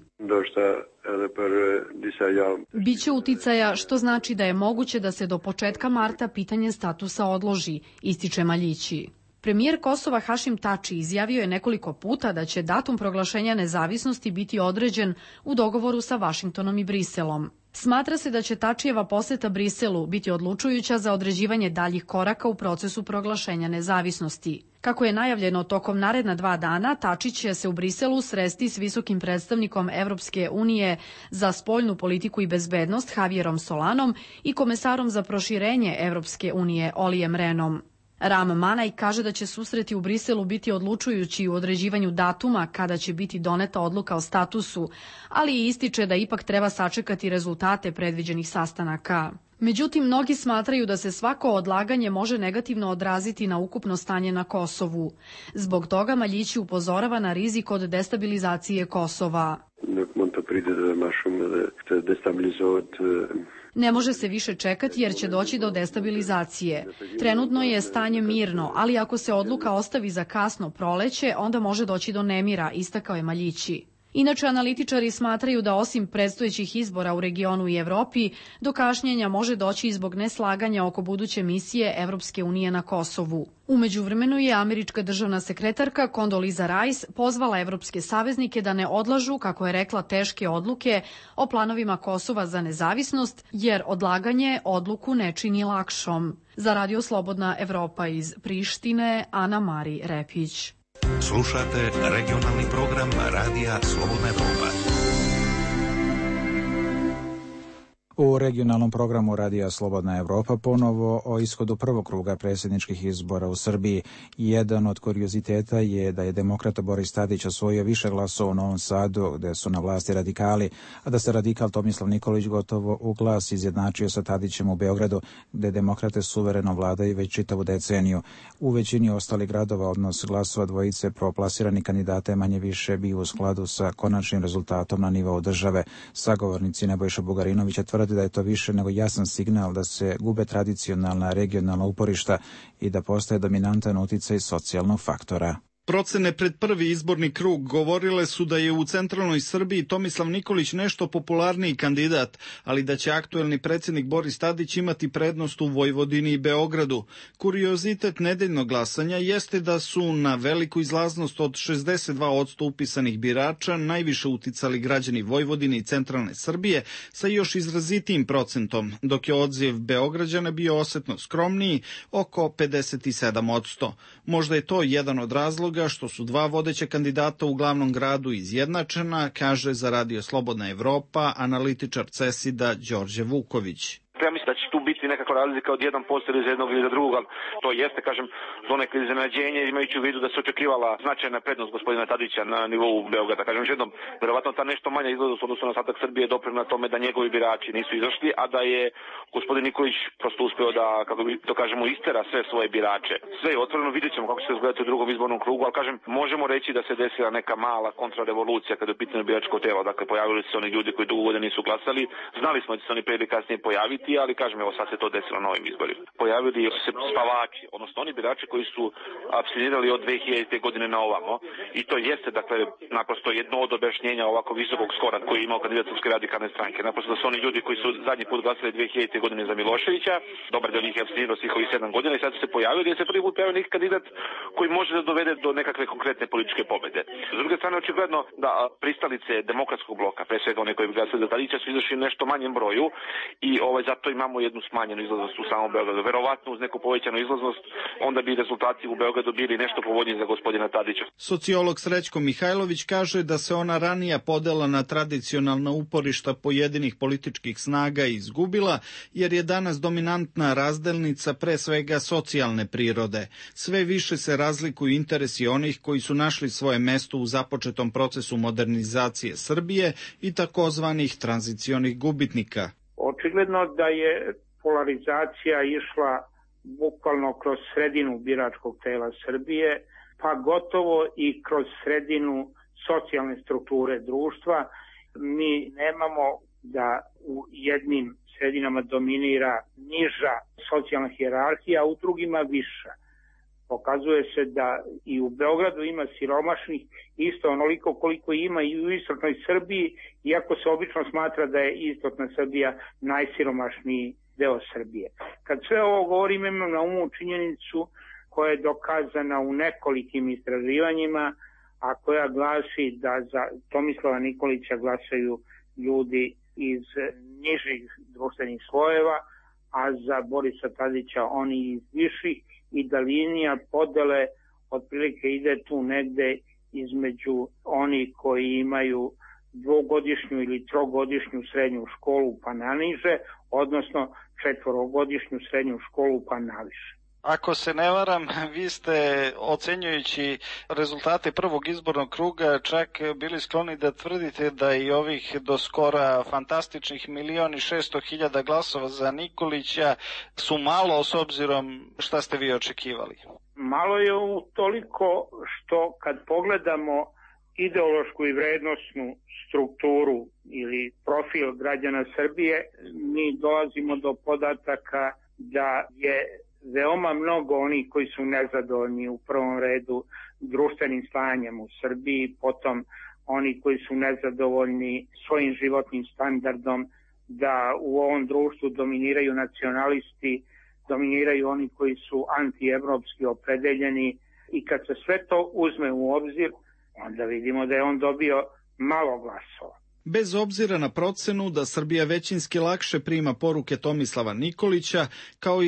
Biće uticaja, što znači da je moguće da se do početka marta pitanje statusa odloži, ističe Maljići. Premijer Kosova Hašim Tači izjavio je nekoliko puta da će datum proglašenja nezavisnosti biti određen u dogovoru sa Vašingtonom i Briselom. Smatra se da će Tačijeva poseta Briselu biti odlučujuća za određivanje daljih koraka u procesu proglašenja nezavisnosti. Kako je najavljeno tokom naredna 2 dana, Tačić će se u Briselu sresti s visokim predstavnikom Evropske unije za spoljnu politiku i bezbednost Javierom Solanom i komesarom za proširenje Evropske unije Olijem Renom. Ram Manaj kaže da će susreti u Briselu biti odlučujući u određivanju datuma kada će biti doneta odluka o statusu, ali ističe da ipak treba sačekati rezultate predviđenih sastanaka. Međutim, mnogi smatraju da se svako odlaganje može negativno odraziti na ukupno stanje na Kosovu. Zbog toga Maljići upozorava na rizik od destabilizacije Kosova. Ne može se više čekati jer će doći do destabilizacije. Trenutno je stanje mirno, ali ako se odluka ostavi za kasno proleće, onda može doći do nemira, istakao je Maljići. Inače, analitičari smatraju da osim predstojećih izbora u regionu i Evropi, do kašnjenja može doći i zbog neslaganja oko buduće misije Evropske unije na Kosovu. U međuvremenu je američka državna sekretarka Condoleezza Rice pozvala evropske saveznike da ne odlažu, kako je rekla, teške odluke o planovima Kosova za nezavisnost, jer odlaganje odluku ne čini lakšom. Za Radio Slobodna Evropa iz Prištine, Ana Mari Repić. Slušate regionalni program Radija Slobodna Evropa. U regionalnom programu Radija Slobodna Evropa ponovo o ishodu prvog kruga predsjedničkih izbora u Srbiji. Jedan od kurioziteta je da je demokrata Boris Tadić osvojio više glasova u Novom Sadu, gde su na vlasti radikali, a da se radikal Tomislav Nikolić gotovo u glas izjednačio sa Tadićem u Beogradu, gde demokrate suvereno vladaju već čitavu deceniju. U većini ostalih gradova odnos glasova dvojice proplasirani kandidata je manje više bio u skladu sa konačnim rezultatom na nivou države. Sagovornici Nebojša Bugarinovića tvrde da je to više nego jasan signal da se gube tradicionalna regionalna uporišta i da postaje dominantan uticaj socijalnog faktora. Procene pred prvi izborni krug govorile su da je u centralnoj Srbiji Tomislav Nikolić nešto popularniji kandidat, ali da će aktuelni predsjednik Boris Tadić imati prednost u Vojvodini i Beogradu. Kuriozitet nedeljnog glasanja jeste da su na veliku izlaznost od 62% upisanih birača najviše uticali građani Vojvodine i centralne Srbije sa još izrazitijim procentom, dok je odziv Beograđana bio osetno skromniji, oko 57%. Možda je to jedan od razloga što su dva vodeća kandidata u glavnom gradu izjednačena, kaže za Radio Slobodna Evropa analitičar CESID-a Đorđe Vuković. Ja mislim da će tu biti nekakva razlika od 1% ili za jednog ili za drugog, ali to jeste, kažem, donekle iznenađenje, imajući u vidu da se očekivala značajna prednost gospodina Tadića na nivou Beograda. Kažem još jednom, verovatno ta nešto manja izlaznost odnosno na ostatak Srbije doprinela tome da njegovi birači nisu izašli, a da je gospodin Nikolić prosto uspeo da, kako bi to kažemo, istera sve svoje birače. Sve je otvoreno, vidjet ćemo kako će se izgledati u drugom izbornom krugu, ali kažem, možemo reći da se desila neka mala kontrarevolucija kada je u pitanju biračko telo. Dakle, pojavili se oni ljudi koji dugo godina nisu glasali, znali smo da će se oni pre ili kasnije pojaviti, ali kažem, evo sad se to desilo na ovim izborima. Pojavili se spavači, odnosno oni birači koji su apstinirali od 2000. godine na ovamo, i to jeste, dakle, naprosto jedno od objašnjenja ovako visokog skora koji je imao kandidat Srpske radikalne stranke. Naprosto da su oni ljudi koji su zadnji put glasali 2000. godine za Miloševića, dobar del njih je apstinirao svih ovih 7 godina i sad su se pojavili i se prvi put pojavio neki kandidat koji može da dovede do nekakve konkretne političke pobede. S druge strane, očigledno da pristalice demokratskog bloka, pre svega one koji bi glasali za Tadića, su izašli nešto manjem broju i zato i imamo jednu smanjenu izlaznost u samom Beogradu. Verovatno uz neku povećanu izlaznost, onda bi rezultati u Beogradu bili nešto povoljniji za gospodina Tadića. Sociolog Srećko Mihajlović kaže da se ona ranija podela na tradicionalna uporišta pojedinih političkih snaga izgubila, jer je danas dominantna razdelnica pre svega socijalne prirode. Sve više se razlikuju interesi onih koji su našli svoje mesto u započetom procesu modernizacije Srbije i takozvanih tranzicionih gubitnika. Očigledno da je polarizacija išla bukvalno kroz sredinu biračkog tela Srbije, pa gotovo i kroz sredinu socijalne strukture društva. Mi nemamo da u jednim sredinama dominira niža socijalna hijerarhija, a u drugima viša. Pokazuje se da i u Beogradu ima siromašnih isto onoliko koliko ima i u istočnoj Srbiji, iako se obično smatra da je istočna Srbija najsiromašniji deo Srbije. Kad sve ovo govorim, imam na umu činjenicu koja je dokazana u nekolikim istraživanjima, a koja glasi da za Tomislava Nikolića glasaju ljudi iz nižih društvenih slojeva, a za Borisa Tadića oni iz viših, i da linija podele otprilike ide tu negde između onih koji imaju dvogodišnju ili trogodišnju srednju školu pa naniže, odnosno četvorogodišnju srednju školu pa naviše. Ako se ne varam, vi ste, ocenjujući rezultate prvog izbornog kruga, čak bili skloni da tvrdite da i ovih do skora fantastičnih 1.600.000 glasova za Nikolića su malo s obzirom šta ste vi očekivali. Malo je toliko što kad pogledamo ideološku i vrednosnu strukturu ili profil građana Srbije, mi dolazimo do podataka da je veoma mnogo onih koji su nezadovoljni u prvom redu društvenim stanjem u Srbiji, potom oni koji su nezadovoljni svojim životnim standardom, da u ovom društvu dominiraju nacionalisti, dominiraju oni koji su antievropski opredeljeni, i kad se sve to uzme u obzir, onda vidimo da je on dobio malo glasova. Bez obzira na procenu da Srbija većinski lakše prima poruke Tomislava Nikolića, kao i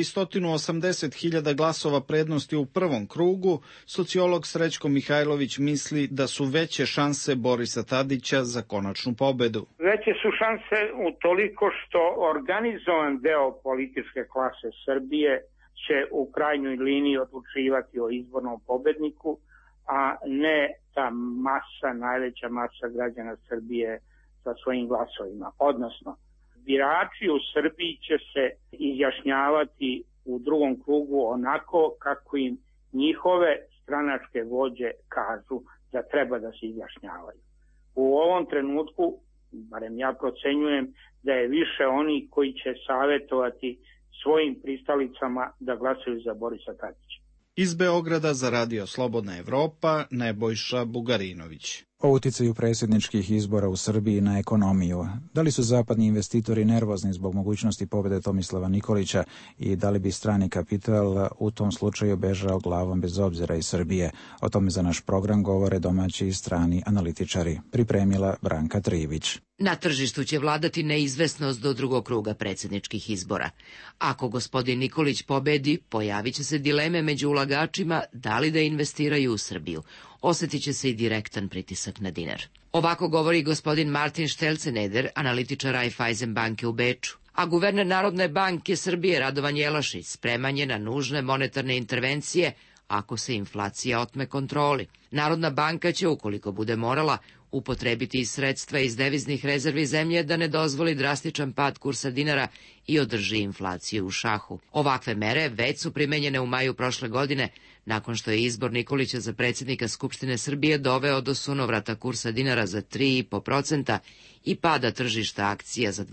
180.000 glasova prednosti u prvom krugu, sociolog Srećko Mihajlović misli da su veće šanse Borisa Tadića za konačnu pobedu. Veće su šanse u toliko što organizovan deo političke klase Srbije će u krajnjoj liniji odlučivati o izbornom pobedniku, a ne ta masa, najveća masa građana Srbije sa svojim glasovima. Odnosno, birači u Srbiji će se izjašnjavati u drugom krugu onako kako im njihove stranačke vođe kažu da treba da se izjašnjavaju. U ovom trenutku, barem ja procenjujem, da je više oni koji će savjetovati svojim pristalicama da glasaju za Borisa Tadića. Iz Beograda za Radio Slobodna Evropa, Nebojša Bugarinović. O uticaju predsjedničkih izbora u Srbiji na ekonomiju. Da li su zapadni investitori nervozni zbog mogućnosti pobjede Tomislava Nikolića i da li bi strani kapital u tom slučaju bežao glavom bez obzira iz Srbije? O tome za naš program govore domaći i strani analitičari. Pripremila Branka Trivić. Na tržištu će vladati neizvesnost do drugog kruga predsjedničkih izbora. Ako gospodin Nikolić pobedi, pojavit će se dileme među ulagačima da li da investiraju u Srbiju. Osjetit će se i direktan pritisak na dinar. Ovako govori gospodin Martin Štelceneder, analitičar Raiffeisen banke u Beču. A guverner Narodne banke Srbije Radovan Jelašić spreman je na nužne monetarne intervencije ako se inflacija otme kontroli. Narodna banka će, ukoliko bude morala, upotrebiti i sredstva iz deviznih rezervi zemlje da ne dozvoli drastičan pad kursa dinara i održi inflaciju u šahu. Ovakve mere već su primenjene u maju prošle godine, nakon što je izbor Nikolića za predsjednika Skupštine Srbije doveo do sunovrata kursa dinara za 3,5% i pada tržišta akcija za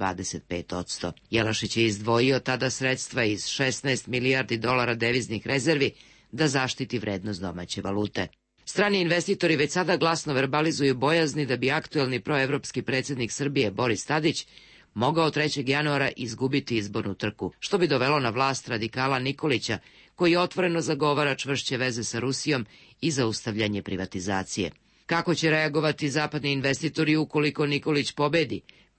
25%. Jelašić je izdvojio tada sredstva iz 16 milijardi dolara deviznih rezervi da zaštiti vrednost domaće valute. Strani investitori već sada glasno verbalizuju bojazni da bi aktuelni proevropski predsjednik Srbije Boris Tadić mogao 3. januara izgubiti izbornu trku, što bi dovelo na vlast radikala Nikolića, koji otvoreno zagovara čvršće veze sa Rusijom i zaustavljanje privatizacije. Kako će reagovati zapadni investitori ukoliko Nikolić pobedi?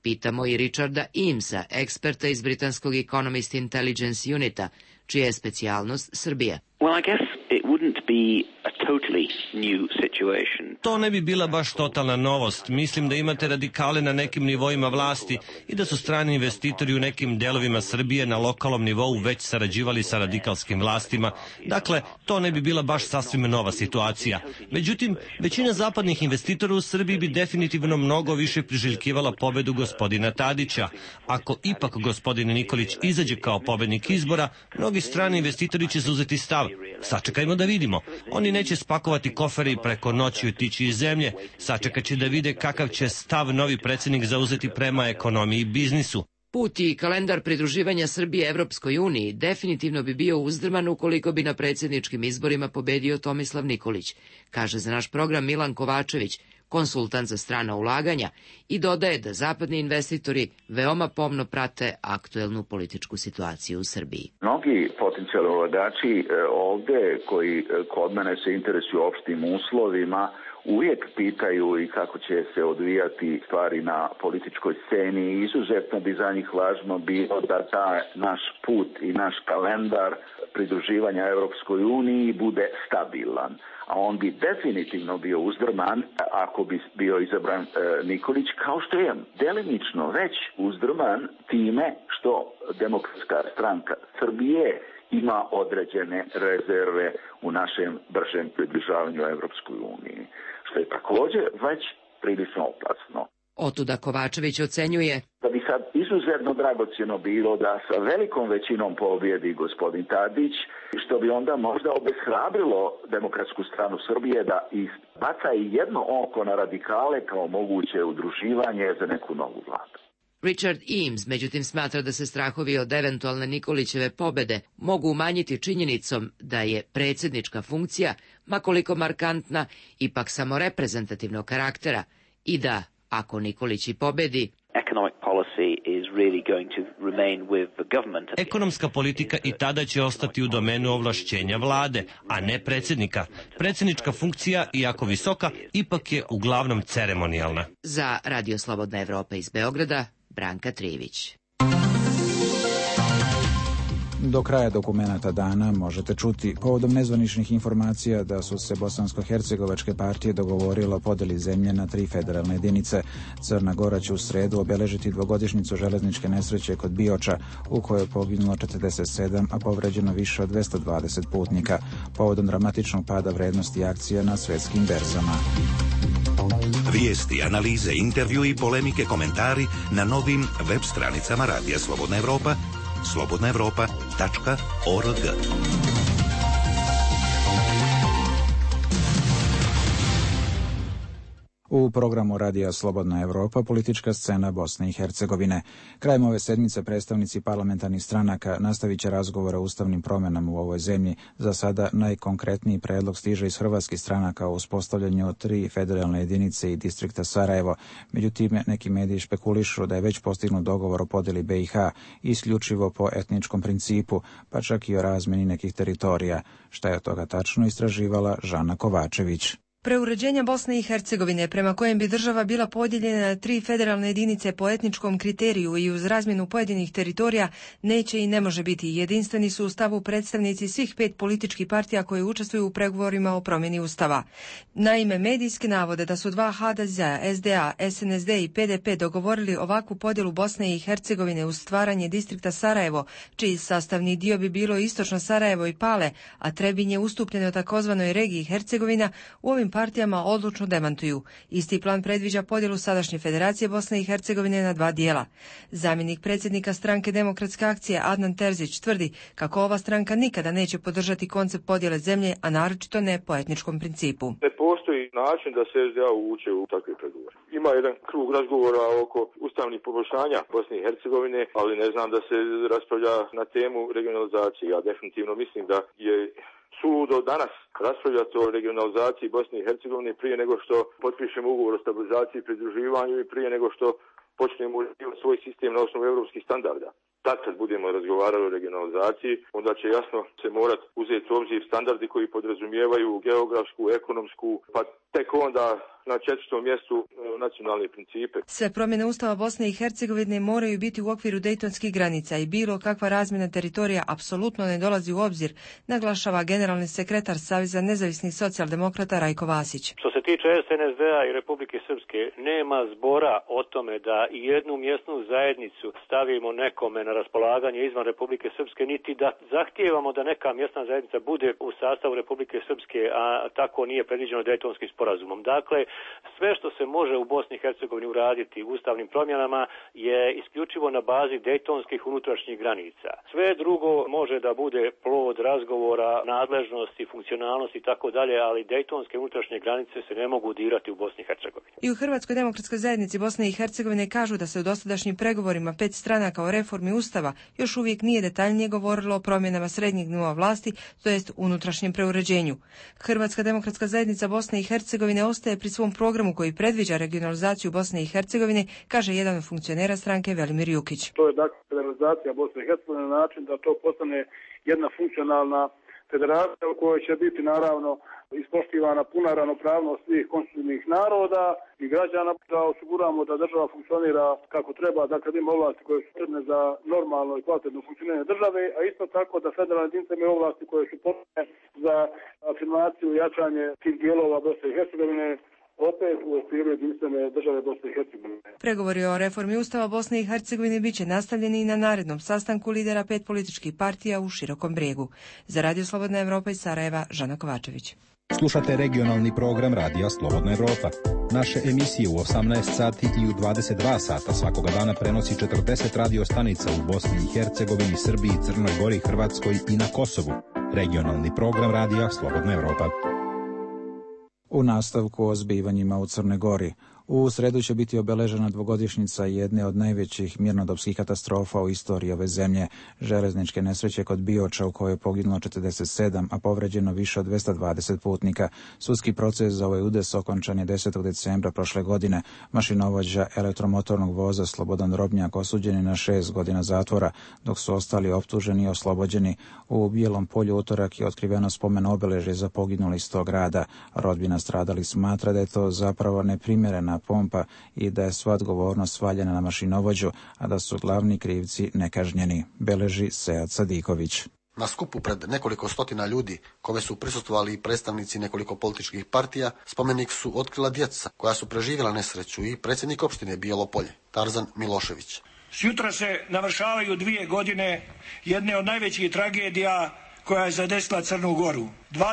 Pitamo i Richarda Eamesa, eksperta iz britanskog Economist Intelligence Unita, čija je specijalnost Srbija. Well, I guess it wouldn't be a totally new situation. To ne bi bila baš totalna novost. Mislim da imate radikale na nekim nivoima vlasti i da su strani investitori u nekim delovima Srbije na lokalnom nivou već sarađivali sa radikalskim vlastima. Dakle, to ne bi bila baš sasvim nova situacija. Međutim, većina zapadnih investitora u Srbiji bi definitivno mnogo više priželjkivala pobedu gospodina Tadića. Ako ipak gospodin Nikolić izađe kao pobednik izbora, mnogi strani investitori će zauzeti stav. Sačekajmo da vidimo. Oni neće spakovati kofere i preko noći otići iz zemlje. Sačekat će da vide kakav će stav novi predsjednik zauzeti prema ekonomiji i biznisu. Put i kalendar pridruživanja Srbije Evropskoj uniji definitivno bi bio uzdrman ukoliko bi na predsjedničkim izborima pobedio Tomislav Nikolić, kaže za naš program Milan Kovačević, konsultant za strana ulaganja, i dodaje da zapadni investitori veoma pomno prate aktuelnu političku situaciju u Srbiji. Mnogi potencijalni ulagači ovde koji kod mene se interesuju opštim uslovima uvijek pitaju i kako će se odvijati stvari na političkoj sceni i izuzetno bi za njih važno bilo da taj naš put i naš kalendar pridruživanja Evropskoj uniji bude stabilan. A on bi definitivno bio uzdrman ako bi bio izabran Nikolić, kao što je delimično već uzdrman time što Demokratska stranka Srbije ima određene rezerve u našem bržem približavanju Evropskoj uniji, što je također već prilično opasno. Otuda Kovačević ocenjuje da bi sad izuzetno dragocjeno bilo da sa velikom većinom pobjedi gospodin Tadić, što bi onda možda obeshrabrilo Demokratsku stranu Srbije da baca i jedno oko na radikale kao moguće udruživanje za neku novu vladu. Richard Eames, međutim, smatra da se strahovi od eventualne Nikolićeve pobede mogu umanjiti činjenicom da je predsjednička funkcija, makoliko markantna, ipak samo reprezentativnog karaktera i da, ako Nikolić i pobedi, ekonomska politika i tada će ostati u domenu ovlašćenja vlade, a ne predsjednika. Predsjednička funkcija, iako visoka, ipak je uglavnom ceremonijalna. Za Radio Slobodna Evropa iz Beograda, Branka Trivić. Do kraja dokumenata dana možete čuti povodom nezvaničnih informacija da su se bosansko-hercegovačke partije dogovorile o podeli zemlje na 3 federalne jedinice. Crna Gora će u sredu obeležiti dvogodišnjicu železničke nesreće kod Bioča, u kojoj je poginulo 47, a povređeno više od 220 putnika, povodom dramatičnog pada vrednosti akcija na svjetskim berzama. Vijesti, analize, intervju i polemike, komentari na novim web stranicama Radija Slobodna Evropa, slobodnaevropa.org. U programu Radija Slobodna Evropa politička scena Bosne i Hercegovine. Krajem ove sedmice predstavnici parlamentarnih stranaka nastavit će razgovore o ustavnim promjenama u ovoj zemlji. Za sada najkonkretniji predlog stiže iz hrvatskih stranaka o uspostavljanju 3 federalne jedinice i distrikta Sarajevo. Međutim, neki mediji špekulišu da je već postignut dogovor o podjeli BiH isključivo po etničkom principu, pa čak i o razmjeni nekih teritorija. Šta je od toga tačno, istraživala Žana Kovačević. Preuređenja Bosne i Hercegovine, prema kojem bi država bila podijeljena na 3 federalne jedinice po etničkom kriteriju i uz razmjenu pojedinih teritorija, neće i ne može biti. Jedinstveni su u stavu predstavnici svih 5 političkih partija koje učestvuju u pregovorima o promjeni ustava. Naime, medijski navode da su 2 HDZ, SDA, SNSD i PDP dogovorili ovakvu podjelu Bosne i Hercegovine uz stvaranje distrikta Sarajevo, čiji sastavni dio bi bilo istočno Sarajevo i Pale, a Trebinje ustupljeno takozvanoj regiji Hercegovina, u ovim partijama odlučno demantuju. Isti plan predviđa podjelu sadašnje Federacije Bosne i Hercegovine na 2 dijela. Zamjenik predsjednika stranke Demokratske akcije Adnan Terzić tvrdi kako ova stranka nikada neće podržati koncept podjele zemlje, a naročito ne po etničkom principu. Ne postoji način da se SDA uvuče u takve pregovore. Ima jedan krug razgovora oko ustavnih poboljšanja Bosne i Hercegovine, ali ne znam da se raspravlja na temu regionalizacije. Ja definitivno mislim da je suludo danas raspravljati o regionalizaciji Bosne i Hercegovine prije nego što potpišemo ugovor o stabilizaciji i pridruživanju i prije nego što počnemo uređivati svoj sistem na osnovu europskih standarda. Tad kad budemo razgovarali o regionalizaciji, onda će jasno se morat uzeti u obzir standardi koji podrazumijevaju geografsku, ekonomsku, pa tek onda na 4. mjestu nacionalne principe. Sve promjene Ustava Bosne i Hercegovine moraju biti u okviru dejtonskih granica i bilo kakva razmjena teritorija apsolutno ne dolazi u obzir, naglašava generalni sekretar Saveza nezavisnih socijaldemokrata Rajko Vasić. Što se tiče SNSD-a i Republike Srpske, nema zbora o tome da i jednu mjesnu zajednicu stavimo nekome na raspolaganje izvan Republike Srpske, niti da zahtijevamo da neka mjesna zajednica bude u sastavu Republike Srpske, a tako nije predviđeno Dejtonskim sporazumom. Dakle, sve što se može u Bosni i Hercegovini uraditi ustavnim promjenama je isključivo na bazi dejtonskih unutrašnjih granica. Sve drugo može da bude plod razgovora, nadležnosti, funkcionalnosti i tako dalje, ali dejtonske unutrašnje granice se ne mogu dirati u Bosni i Hercegovini. I u Hrvatskoj demokratskoj zajednici Bosne i Hercegovine kažu da se u dosadašnjim pregovorima 5 stranaka o reformi Ustava još uvijek nije detaljnije govorilo o promjenama srednjeg nivoa vlasti, to jest unutrašnjem preuređenju. Hrvatska demokratska zajednica Bosne i Hercegovine ostaje pri svom programu koji predviđa regionalizaciju Bosne i Hercegovine, kaže jedan od funkcionera stranke Velimir Jukić. To je dakle federalizacija Bosne i Hercegovine na način da to postane jedna funkcionalna federacija u kojoj će biti naravno ispoštivana puna ravnopravnost svih konstitutivnih naroda i građana, da osiguramo da država funkcionira kako treba, dakle da ima ovlasti koje su potrebne za normalno i kvalitetno funkcioniranje države, a isto tako da federalne jedinice imaju ovlasti koje su potrebne za afirmaciju i jačanje tih dijelova Bosne i Hercegovine, opet u okviru jedinstvene države Bosne i Hercegovine. Pregovori o reformi Ustava Bosne i Hercegovine bit će nastavljeni i na narednom sastanku lidera 5 političkih partija u Širokom Brijegu. Za Radio Slobodna Evropa iz Sarajeva, Žana Kovačević. Slušate regionalni program Radija Slobodna Evropa. Naše emisije u 18 sati i u 22 sata svakoga dana prenosi 40 radio stanica u Bosni i Hercegovini, Srbiji, Crnoj Gori, Hrvatskoj i na Kosovu. Regionalni program Radija Slobodna Evropa. U nastavku o zbivanjima u Crnoj Gori. U sredu će biti obeležena dvogodišnjica jedne od najvećih mirnodopskih katastrofa u istoriji ove zemlje, železničke nesreće kod Bioča u kojoj je poginulo 47, a povređeno više od 220 putnika. Sudski proces za ovaj udes okončan je 10. decembra prošle godine. Mašinovođa elektromotornog voza Slobodan Drobnjak osuđen je na 6 godina zatvora, dok su ostali optuženi i oslobođeni. U Bijelom Polju utorak je otkriveno spomen obeležje za poginuli iz tog grada. Rodbina stradalih smatra da je to zapravo neprimjerena pompa i da je sva odgovornost svaljena na mašinovođu, a da su glavni krivci nekažnjeni, beleži Sead Sadiković. Na skupu pred nekoliko stotina ljudi, kome su prisustvovali i predstavnici nekoliko političkih partija, spomenik su otkrila djeca koja su preživjela nesreću i predsjednik opštine Bijelo Polje, Tarzan Milošević. Sjutra se navršavaju 2 godine jedne od najvećih tragedija koja je zadesila Crnu Goru.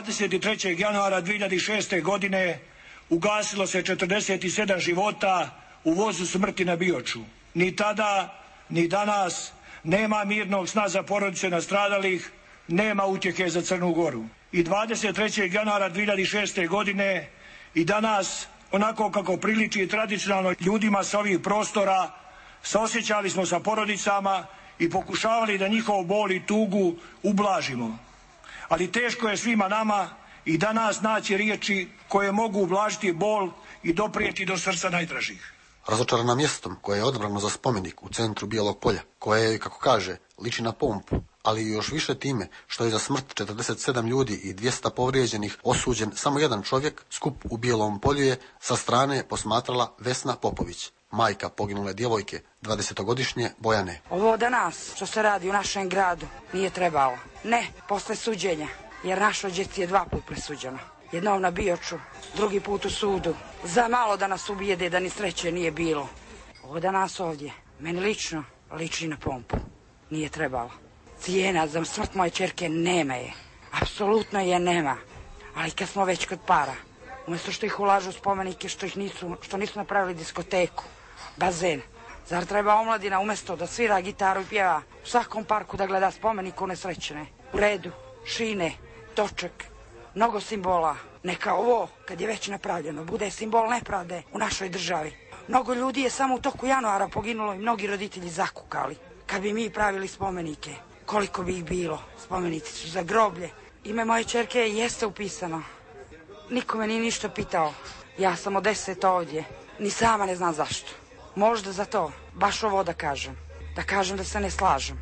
23. januara 2006. godine ugasilo se 47 života u vozu smrti na Bioču. Ni tada, ni danas nema mirnog sna za porodice nastradalih, nema utjehe za Crnu Goru. I 23. januara 2006. godine i danas, onako kako priliči tradicionalno ljudima sa ovih prostora, saosjećali smo sa porodicama i pokušavali da njihov bol i tugu ublažimo. Ali teško je svima nama i danas naći riječi koje mogu ublažiti bol i doprijeti do srca najdražih. Razočarana mjestom koje je odabrano za spomenik u centru Bijelog Polja, koje je, kako kaže, liči na pompu, ali još više time što je za smrt 47 ljudi i 200 povrijeđenih osuđen samo jedan čovjek, skup u Bijelom Polju je sa strane posmatrala Vesna Popović, majka poginule djevojke, 20-godišnje Bojane. Ovo danas što se radi u našem gradu nije trebalo. Ne, posle suđenja, jer našoj djeci je 2 puta presuđeno. Jednom na Bioču, drugi put u sudu. Za malo da nas ubijede da ni sreće nije bilo. Ovo danas ovdje, meni lično, liči na pompu. Nije trebalo. Cijena za smrt moje ćerke nema je. Apsolutno je nema. Ali kad smo već kod para, umjesto što ih ulažu spomenike, što nisu napravili diskoteku, bazen, zar treba omladina umjesto da svira gitaru i pjeva u svakom parku da gleda spomenik unesrećene? U redu, šine, točak, mnogo simbola. Neka ovo, kad je već napravljeno, bude simbol nepravde u našoj državi. Mnogo ljudi je samo u toku januara poginulo i mnogi roditelji zakukali. Kad bi mi pravili spomenike, koliko bi ih bilo? Spomenici su za groblje. Ime moje ćerke jeste upisano. Niko me nije ništa pitao. Ja sam od 10 ovdje. Ni sama ne znam zašto. Možda za to, baš ovo da kažem. Da kažem da se ne slažem.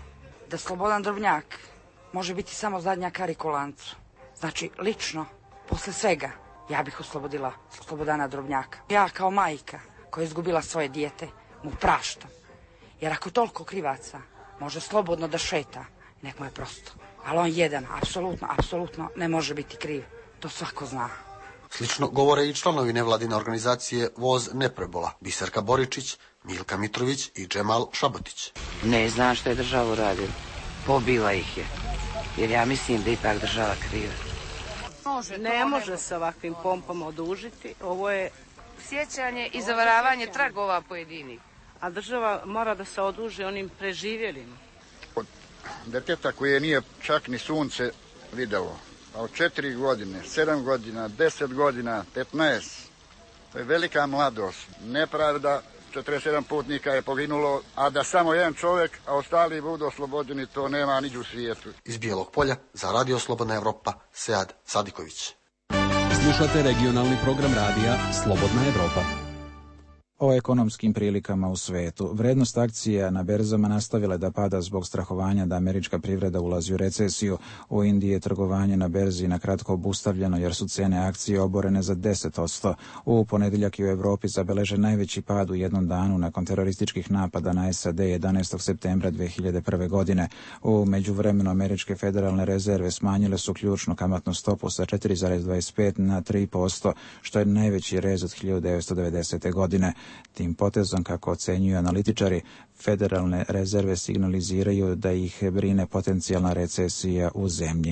Da Slobodan Drobnjak može biti samo zadnja karika u lancu. Znači, lično, posle svega, ja bih oslobodila Slobodana Drobnjaka. Ja kao majka koja je izgubila svoje dijete mu praštam. Jer ako toliko krivaca može slobodno da šeta, nek mu je prosto. Ali on jedan, apsolutno ne može biti kriv. To svako zna. Slično govore i članovi nevladine organizacije Voz neprebola, Biserka Boričić, Milka Mitrović i Džemal Šabotić. Ne znam što je država uradila. Pobila ih je. Jer ja mislim da je ipak država kriva. Ne može se ovakvim pompom odužiti. Ovo je sjećanje i zavaravanje tragova pojedinih. A država mora da se oduži onim preživjelima. Od deteta koje nije čak ni sunce videlo, a od 4 godine, 7 godina, 10 godina, 15, to je velika mladost. Nepravda, 47 putnika je poginulo, a da samo jedan čovjek, a ostali budu oslobođeni, to nema niđe u svijetu. Iz Bijelog Polja za Radio Slobodna Evropa, Sead Sadiković. Slušate regionalni program radija Slobodna Evropa. O ekonomskim prilikama u svetu. Vrednost akcija na berzama nastavila da pada zbog strahovanja da američka privreda ulazi u recesiju. U Indiji je trgovanje na berzi na kratko obustavljeno jer su cene akcije oborene za 10%. U ponedjeljak i u Europi zabeležen najveći pad u jednom danu nakon terorističkih napada na SAD 11. septembra 2001. godine. U međuvremenu američke federalne rezerve smanjile su ključnu kamatnu stopu sa 4,25 na 3%, što je najveći rez od 1990. godine. Tim potezom, kako ocenjuju analitičari, federalne rezerve signaliziraju da ih brine potencijalna recesija u zemlji.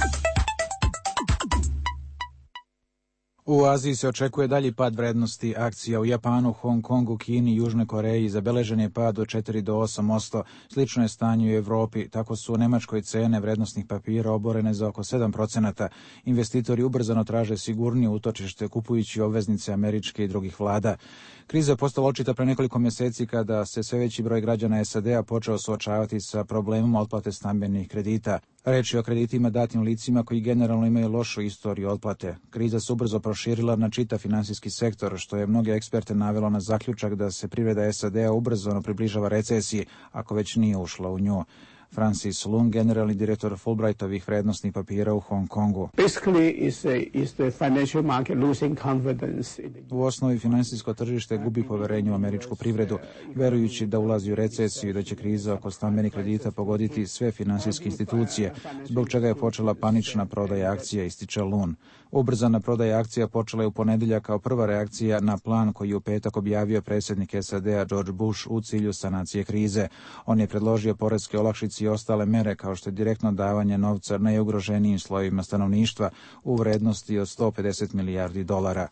U Aziji se očekuje dalji pad vrednosti akcija. U Japanu, Hong Kongu, Kini i Južnoj Koreji zabeležen je pad od 4 do 8%. Slično je stanje u Evropi. Tako su u Nemačkoj cene vrednosnih papira oborene za oko 7%. Investitori ubrzano traže sigurnije utočište kupujući obveznice američke i drugih vlada. Kriza je postala očita pre nekoliko mjeseci kada se sve veći broj građana SAD-a počeo suočavati sa problemom otplate stambenih kredita. Reč je o kreditima datim licima koji generalno imaju lošu istoriju otplate. Kriza se ubrzo proširila na čitav finansijski sektor, što je mnoge eksperte navelo na zaključak da se privreda SAD-a ubrzano približava recesiji, ako već nije ušla u nju. Francis Lung, generalni direktor Fulbrightovih vrednosnih papira u Hong Kongu. U osnovi finansijsko tržište gubi poverenje u američku privredu, verujući da ulazi u recesiju i da će kriza oko stambenih kredita pogoditi sve finansijske institucije, zbog čega je počela panična prodaja akcija, ističe Lun. Ubrzana prodaja akcija počela je u ponedjeljak kao prva reakcija na plan koji je u petak objavio predsjednik SAD-a George Bush u cilju sanacije krize. On je predložio poreske olakšice i ostale mere kao što je direktno davanje novca najugroženijim slojevima stanovništva u vrednosti od $150 milijardi.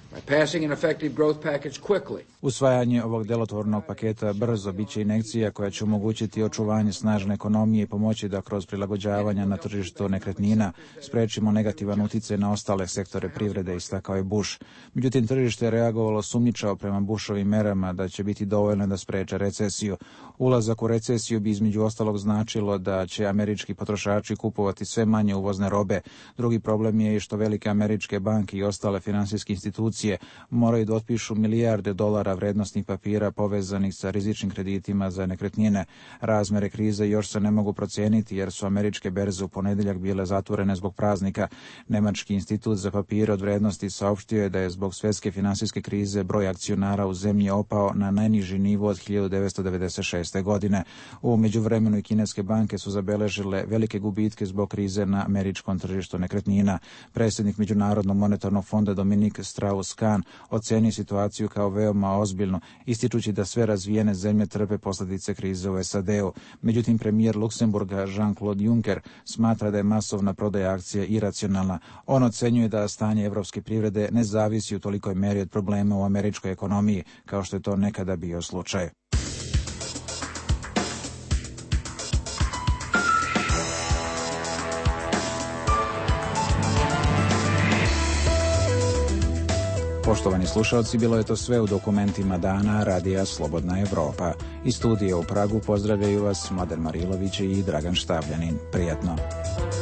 Usvajanje ovog delotvornog paketa brzo biće injekcija koja će omogućiti očuvanje snažne ekonomije i pomoći da kroz prilagođavanja na tržištu nekretnina sprečimo negativan utjecaj na ostale sektore privrede, istakao je Bush. Međutim, tržište je reagovalo sumnjičavo prema Bushovim merama da će biti dovoljno da spreče recesiju. Ulazak u recesiju bi između ostalog značilo da će američki potrošači kupovati sve manje uvozne robe. Drugi problem je i što velike američke banke i ostale finansijske institucije moraju da otpišu milijarde dolara vrednosnih papira povezanih sa rizičnim kreditima za nekretnine. Razmere krize još se ne mogu procijeniti jer su američke berze u ponedjeljak bile zatvorene zbog praznika. Nemački institut za papire od vrednosti saopštio je da je zbog svjetske finansijske krize broj akcionara u zemlji opao na najniži nivo od 1996. godine. U međuvremenu i kineske banke su zabeležile velike gubitke zbog krize na američkom tržištu nekretnina. Predsjednik Međunarodnog monetarnog fonda Dominik Strauss-Kahn oceni situaciju kao veoma ozbiljnu, ističući da sve razvijene zemlje trpe posljedice krize u SAD-u. Međutim, premijer Luksemburga Jean-Claude Juncker smatra da je masovna prodaja akcija iracionalna. On ocenjuje da stanje evropske privrede ne zavisi u tolikoj meri od problema u američkoj ekonomiji, kao što je to nekada bio slučaj. Poštovani slušalci, bilo je to sve u dokumentima dana Radija Slobodna Evropa. Iz studija u Pragu pozdravljaju vas Mladen Marilović i Dragan Štavljanin. Prijatno.